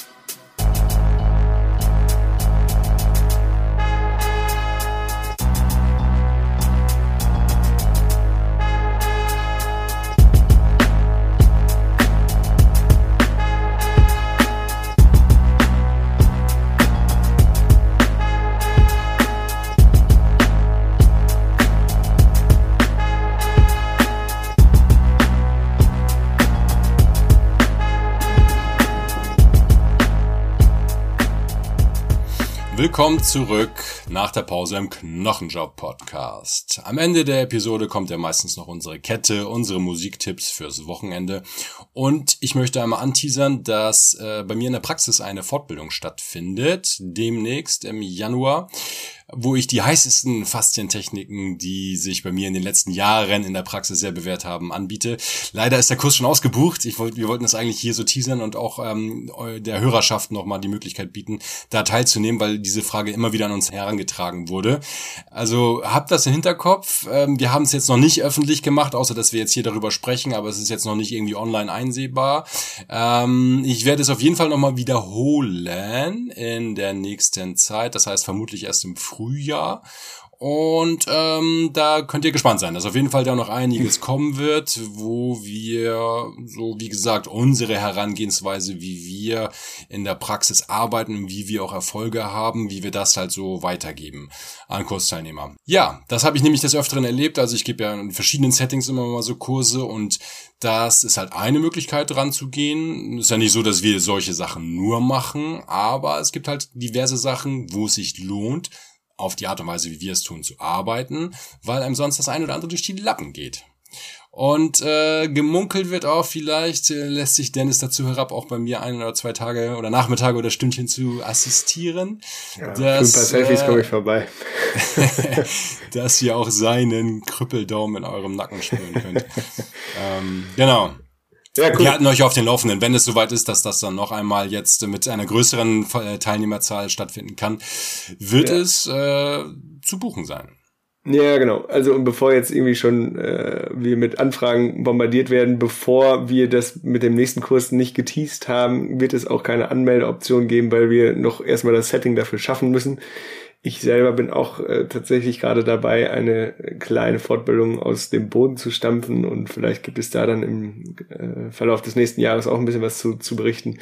Willkommen zurück nach der Pause im Knochenjob-Podcast. Am Ende der Episode kommt ja meistens noch unsere Kette, unsere Musiktipps fürs Wochenende. Und ich möchte einmal anteasern, dass äh, bei mir in der Praxis eine Fortbildung stattfindet, demnächst im Januar, wo ich die heißesten Faszientechniken, die sich bei mir in den letzten Jahren in der Praxis sehr bewährt haben, anbiete. Leider ist der Kurs schon ausgebucht. Ich wollt, wir wollten das eigentlich hier so teasern und auch ähm, der Hörerschaft nochmal die Möglichkeit bieten, da teilzunehmen, weil diese Frage immer wieder an uns herangetragen wurde. Also habt das im Hinterkopf. Ähm, wir haben es jetzt noch nicht öffentlich gemacht, außer dass wir jetzt hier darüber sprechen, aber es ist jetzt noch nicht irgendwie online einsehbar. Ähm, ich werde es auf jeden Fall nochmal wiederholen in der nächsten Zeit. Das heißt vermutlich erst im Frühjahr. Und ähm, da könnt ihr gespannt sein, dass auf jeden Fall da noch einiges kommen wird, wo wir, so wie gesagt, unsere Herangehensweise, wie wir in der Praxis arbeiten, wie wir auch Erfolge haben, wie wir das halt so weitergeben an Kursteilnehmer. Ja, das habe ich nämlich des Öfteren erlebt. Also ich gebe ja in verschiedenen Settings immer mal so Kurse und das ist halt eine Möglichkeit, dran zu gehen. Ist ja nicht so, dass wir solche Sachen nur machen, aber es gibt halt diverse Sachen, wo es sich lohnt, auf die Art und Weise, wie wir es tun, zu arbeiten, weil einem sonst das ein oder andere durch die Lappen geht. Und äh, gemunkelt wird auch, vielleicht äh, lässt sich Dennis dazu herab, auch bei mir ein oder zwei Tage oder Nachmittage oder Stündchen zu assistieren. Ja, dass, für ein paar Selfies äh, komme ich vorbei. Dass ihr auch seinen Krüppeldaumen in eurem Nacken spüren könnt. ähm, genau. Ja, cool. Wir halten euch auf den Laufenden, wenn es soweit ist, dass das dann noch einmal jetzt mit einer größeren Teilnehmerzahl stattfinden kann, wird ja. es äh, zu buchen sein. Ja, genau. Also und bevor jetzt irgendwie schon äh, wir mit Anfragen bombardiert werden, bevor wir das mit dem nächsten Kurs nicht geteast haben, wird es auch keine Anmeldeoption geben, weil wir noch erstmal das Setting dafür schaffen müssen. Ich selber bin auch äh, tatsächlich gerade dabei, eine kleine Fortbildung aus dem Boden zu stampfen und vielleicht gibt es da dann im äh, Verlauf des nächsten Jahres auch ein bisschen was zu, zu berichten.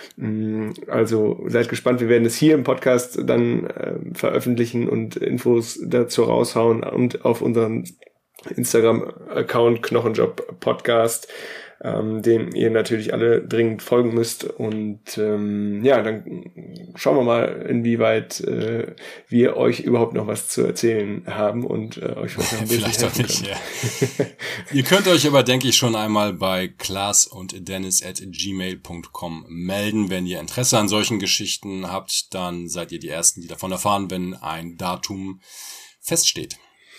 Also seid gespannt, wir werden es hier im Podcast dann äh, veröffentlichen und Infos dazu raushauen und auf unseren Instagram-Account Knochenjob Podcast, ähm, dem ihr natürlich alle dringend folgen müsst. Und ähm, ja, dann schauen wir mal, inwieweit äh, wir euch überhaupt noch was zu erzählen haben und äh, euch was ein bisschen vielleicht auch nicht, ja. Ihr könnt euch aber, denke ich, schon einmal bei Klaas und Dennis at gmail punkt com melden, wenn ihr Interesse an solchen Geschichten habt. Dann seid ihr die Ersten, die davon erfahren, wenn ein Datum feststeht.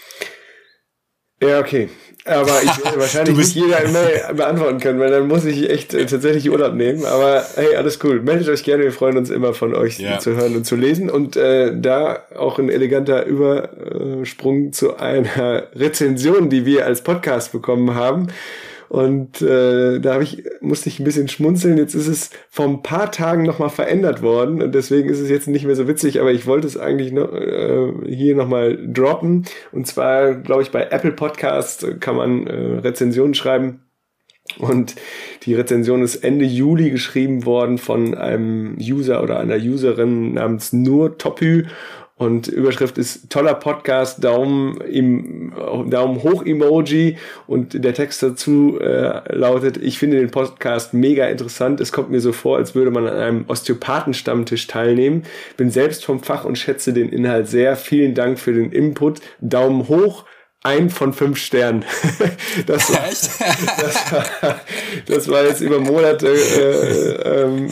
Ja, okay. Aber ich werde wahrscheinlich nicht jeder E-Mail beantworten können, weil dann muss ich echt äh, tatsächlich Urlaub nehmen. Aber hey, alles cool. Meldet euch gerne. Wir freuen uns immer von euch ja. zu hören und zu lesen. Und äh, da auch ein eleganter Übersprung zu einer Rezension, die wir als Podcast bekommen haben. Und äh, da hab ich, musste ich ein bisschen schmunzeln. Jetzt ist es vor ein paar Tagen nochmal verändert worden und deswegen ist es jetzt nicht mehr so witzig, aber ich wollte es eigentlich noch, äh, hier nochmal droppen. Und zwar, glaube ich, bei Apple Podcast kann man äh, Rezensionen schreiben. Und die Rezension ist Ende Juli geschrieben worden von einem User oder einer Userin namens Nur Topü. Und Überschrift ist toller Podcast, Daumen im Daumen hoch Emoji und der Text dazu äh, lautet: Ich finde den Podcast mega interessant. Es kommt mir so vor, als würde man an einem Osteopathen-Stammtisch teilnehmen. Bin selbst vom Fach und schätze den Inhalt sehr. Vielen Dank für den Input. Daumen hoch. Ein von fünf Sternen. Das war, das war, das war jetzt über Monate äh, ähm,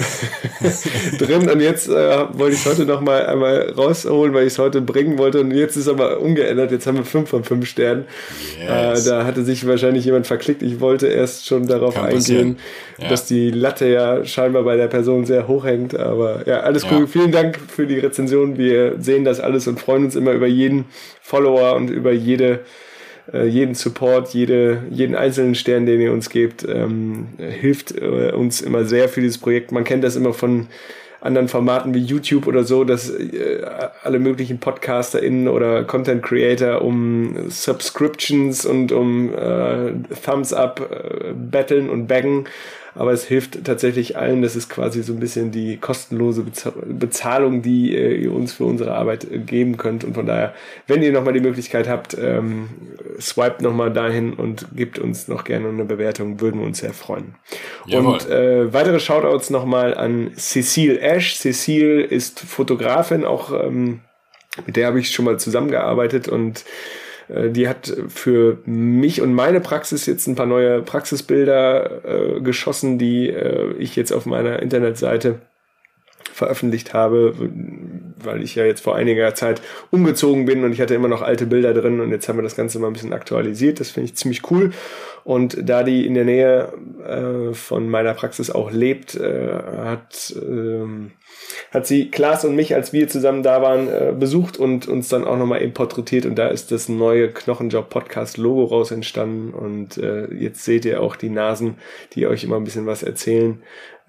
drin und jetzt äh, wollte ich es heute noch mal einmal rausholen, weil ich es heute bringen wollte und jetzt ist aber umgeändert. Jetzt haben wir fünf von fünf Sternen. Yes. Äh, da hatte sich wahrscheinlich jemand verklickt. Ich wollte erst schon darauf Kann eingehen, ja. dass die Latte ja scheinbar bei der Person sehr hoch hängt. Aber ja, alles cool. Ja. Vielen Dank für die Rezension. Wir sehen das alles und freuen uns immer über jeden Follower und über jede äh, jeden Support, jede jeden einzelnen Stern, den ihr uns gebt, ähm, hilft äh, uns immer sehr für dieses Projekt. Man kennt das immer von anderen Formaten wie YouTube oder so, dass äh, alle möglichen PodcasterInnen oder Content Creator um Subscriptions und um äh, Thumbs Up äh, betteln und baggen. Aber es hilft tatsächlich allen. Das ist quasi so ein bisschen die kostenlose Bezahlung, die äh, ihr uns für unsere Arbeit äh, geben könnt. Und von daher, wenn ihr nochmal die Möglichkeit habt, ähm, swipet nochmal dahin und gebt uns noch gerne eine Bewertung, würden wir uns sehr freuen. Jawohl. Und äh, weitere Shoutouts nochmal an Cecile Ash. Cecile ist Fotografin, auch ähm, mit der habe ich schon mal zusammengearbeitet und die hat für mich und meine Praxis jetzt ein paar neue Praxisbilder äh, geschossen, die äh, ich jetzt auf meiner Internetseite veröffentlicht habe, weil ich ja jetzt vor einiger Zeit umgezogen bin und ich hatte immer noch alte Bilder drin und jetzt haben wir das Ganze mal ein bisschen aktualisiert. Das finde ich ziemlich cool. Und da die in der Nähe äh, von meiner Praxis auch lebt, äh, hat ähm, hat sie Klaas und mich, als wir zusammen da waren, äh, besucht und uns dann auch nochmal eben porträtiert und da ist das neue Knochenjob-Podcast-Logo raus entstanden und äh, jetzt seht ihr auch die Nasen, die euch immer ein bisschen was erzählen,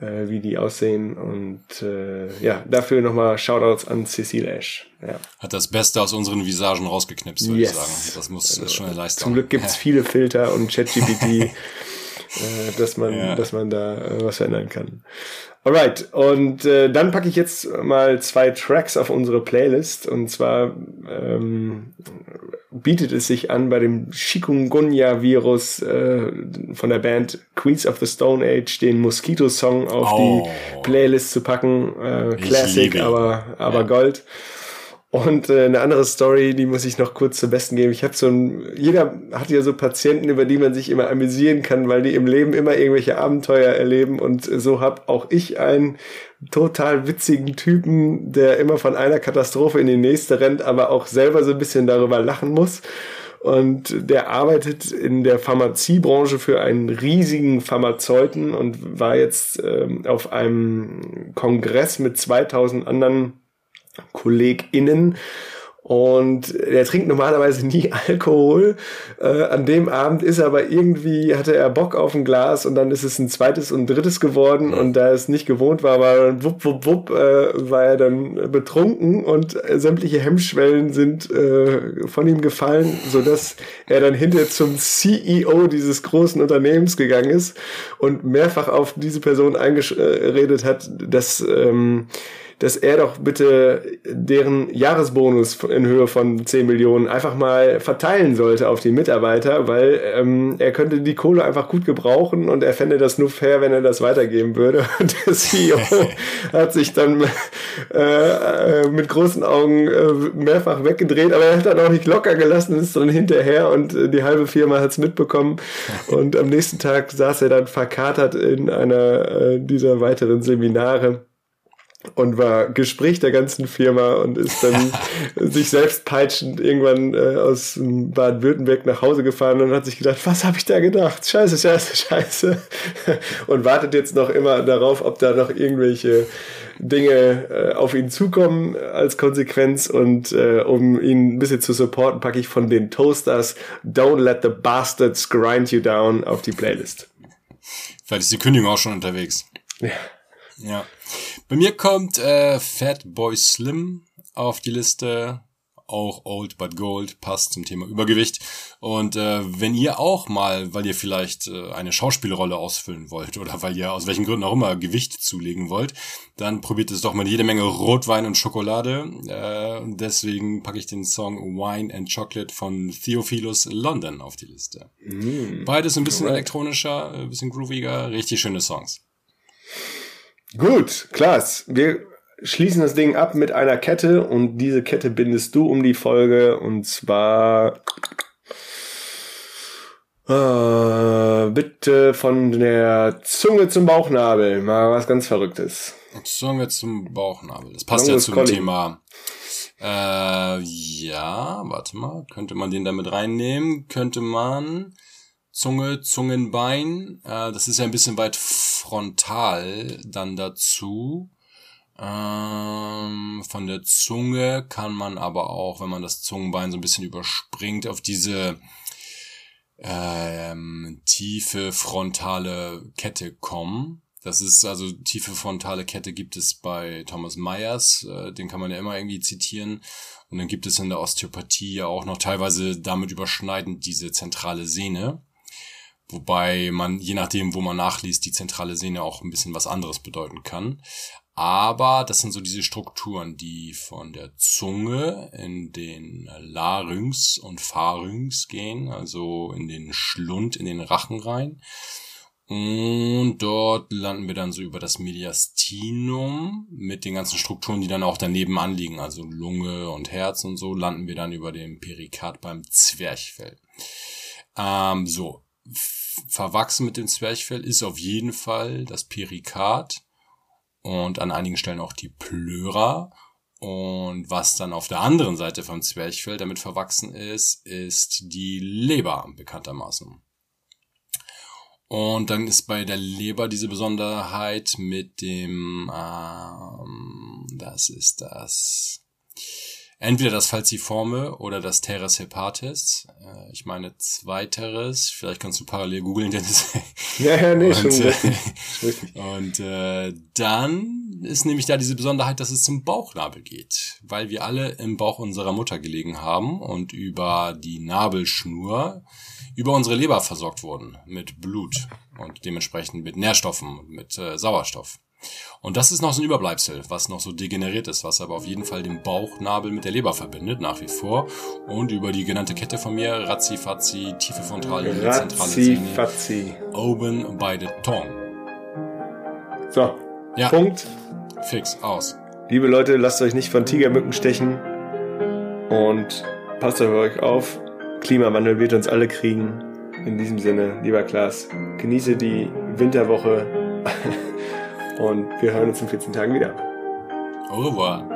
äh, wie die aussehen. Und äh, ja, dafür nochmal Shoutouts an Cecile Ash. Ja. Hat das Beste aus unseren Visagen rausgeknipst, würde yes. ich sagen. Das muss also, ist schon eine Leistung. Zum Glück gibt's viele Filter und ChatGPT, äh, dass man, ja. dass man da äh, was verändern kann. Alright, und äh, dann packe ich jetzt mal zwei Tracks auf unsere Playlist. Und zwar ähm, bietet es sich an, bei dem Chikungunya-Virus äh, von der Band Queens of the Stone Age den Mosquito-Song auf oh. die Playlist zu packen. Äh, Classic, aber, aber ja. Gold. Und äh, eine andere Story, die muss ich noch kurz zum Besten geben. Ich habe so ein, jeder hat ja so Patienten, über die man sich immer amüsieren kann, weil die im Leben immer irgendwelche Abenteuer erleben. Und so habe auch ich einen total witzigen Typen, der immer von einer Katastrophe in die nächste rennt, aber auch selber so ein bisschen darüber lachen muss. Und der arbeitet in der Pharmaziebranche für einen riesigen Pharmazeuten und war jetzt ähm, auf einem Kongress mit zweitausend anderen KollegInnen und er trinkt normalerweise nie Alkohol. Äh, an dem Abend ist aber irgendwie, hatte er Bock auf ein Glas und dann ist es ein zweites und drittes geworden und da es nicht gewohnt war, war dann wupp, wupp, wupp, äh, war er dann betrunken und äh, sämtliche Hemmschwellen sind äh, von ihm gefallen, sodass er dann hinterher zum C E O dieses großen Unternehmens gegangen ist und mehrfach auf diese Person eingeredet hat, dass ähm, dass er doch bitte deren Jahresbonus in Höhe von zehn Millionen einfach mal verteilen sollte auf die Mitarbeiter, weil ähm, er könnte die Kohle einfach gut gebrauchen und er fände das nur fair, wenn er das weitergeben würde. Und der C E O hat sich dann äh, mit großen Augen äh, mehrfach weggedreht, aber er hat dann auch nicht locker gelassen, ist dann hinterher und äh, die halbe Firma hat's mitbekommen. Und am nächsten Tag saß er dann verkatert in einer äh, dieser weiteren Seminare und war Gespräch der ganzen Firma und ist dann sich selbst peitschend irgendwann äh, aus Baden-Württemberg nach Hause gefahren und hat sich gedacht, was habe ich da gedacht? Scheiße, scheiße, scheiße. Und wartet jetzt noch immer darauf, ob da noch irgendwelche Dinge äh, auf ihn zukommen als Konsequenz. Und äh, um ihn ein bisschen zu supporten, packe ich von den Toasters Don't Let the Bastards Grind You Down auf die Playlist. Vielleicht ist die Kündigung auch schon unterwegs. Ja. Ja. Bei mir kommt äh, Fatboy Slim auf die Liste. Auch Old But Gold, passt zum Thema Übergewicht. Und äh, wenn ihr auch mal, weil ihr vielleicht äh, eine Schauspielrolle ausfüllen wollt oder weil ihr aus welchen Gründen auch immer Gewicht zulegen wollt, dann probiert es doch mal jede Menge Rotwein und Schokolade. Äh, deswegen packe ich den Song Wine and Chocolate von Theophilus London auf die Liste. Mm, Beides ein bisschen right. elektronischer, ein bisschen grooviger, richtig schöne Songs. Gut, Klaas, wir schließen das Ding ab mit einer Kette und diese Kette bindest du um die Folge und zwar äh, bitte von der Zunge zum Bauchnabel, mal was ganz Verrücktes. Zunge zum Bauchnabel, das passt Longus ja zum Colli. Thema. Äh, ja, warte mal, könnte man den da mit reinnehmen? Könnte man Zunge, Zungenbein, äh, das ist ja ein bisschen weit frontal dann dazu. Ähm, von der Zunge kann man aber auch, wenn man das Zungenbein so ein bisschen überspringt, auf diese ähm, tiefe frontale Kette kommen. Das ist also, tiefe frontale Kette gibt es bei Thomas Myers, äh, den kann man ja immer irgendwie zitieren. Und dann gibt es in der Osteopathie ja auch noch teilweise damit überschneidend diese zentrale Sehne. Wobei man, je nachdem, wo man nachliest, die zentrale Sehne auch ein bisschen was anderes bedeuten kann. Aber das sind so diese Strukturen, die von der Zunge in den Larynx und Pharynx gehen, also in den Schlund, in den Rachen rein. Und dort landen wir dann so über das Mediastinum mit den ganzen Strukturen, die dann auch daneben anliegen, also Lunge und Herz und so, landen wir dann über dem Perikard beim Zwerchfell. Ähm, so. Verwachsen mit dem Zwerchfell ist auf jeden Fall das Perikard und an einigen Stellen auch die Pleura. Und was dann auf der anderen Seite vom Zwerchfell damit verwachsen ist, ist die Leber bekanntermaßen. Und dann ist bei der Leber diese Besonderheit mit dem, ähm, das ist das Entweder das Falciforme oder das Teres hepatis. Äh, ich meine zweiteres. Vielleicht kannst du parallel googeln, Dennis. Ja, ja, nee, und, schon äh, richtig. Und äh, dann ist nämlich da diese Besonderheit, dass es zum Bauchnabel geht. Weil wir alle im Bauch unserer Mutter gelegen haben und über die Nabelschnur über unsere Leber versorgt wurden mit Blut und dementsprechend mit Nährstoffen, mit äh, Sauerstoff. Und das ist noch so ein Überbleibsel, was noch so degeneriert ist, was aber auf jeden Fall den Bauchnabel mit der Leber verbindet, nach wie vor. Und über die genannte Kette von mir, Razzi-Fazzi, tiefe Frontallinie, zentrale Zähne, oben bei der Tongue. So, ja. Punkt. Fix, aus. Liebe Leute, lasst euch nicht von Tigermücken stechen und passt auf euch auf. Klimawandel wird uns alle kriegen. In diesem Sinne, lieber Klaas, genieße die Winterwoche. Und wir hören uns in vierzehn Tagen wieder. Au revoir.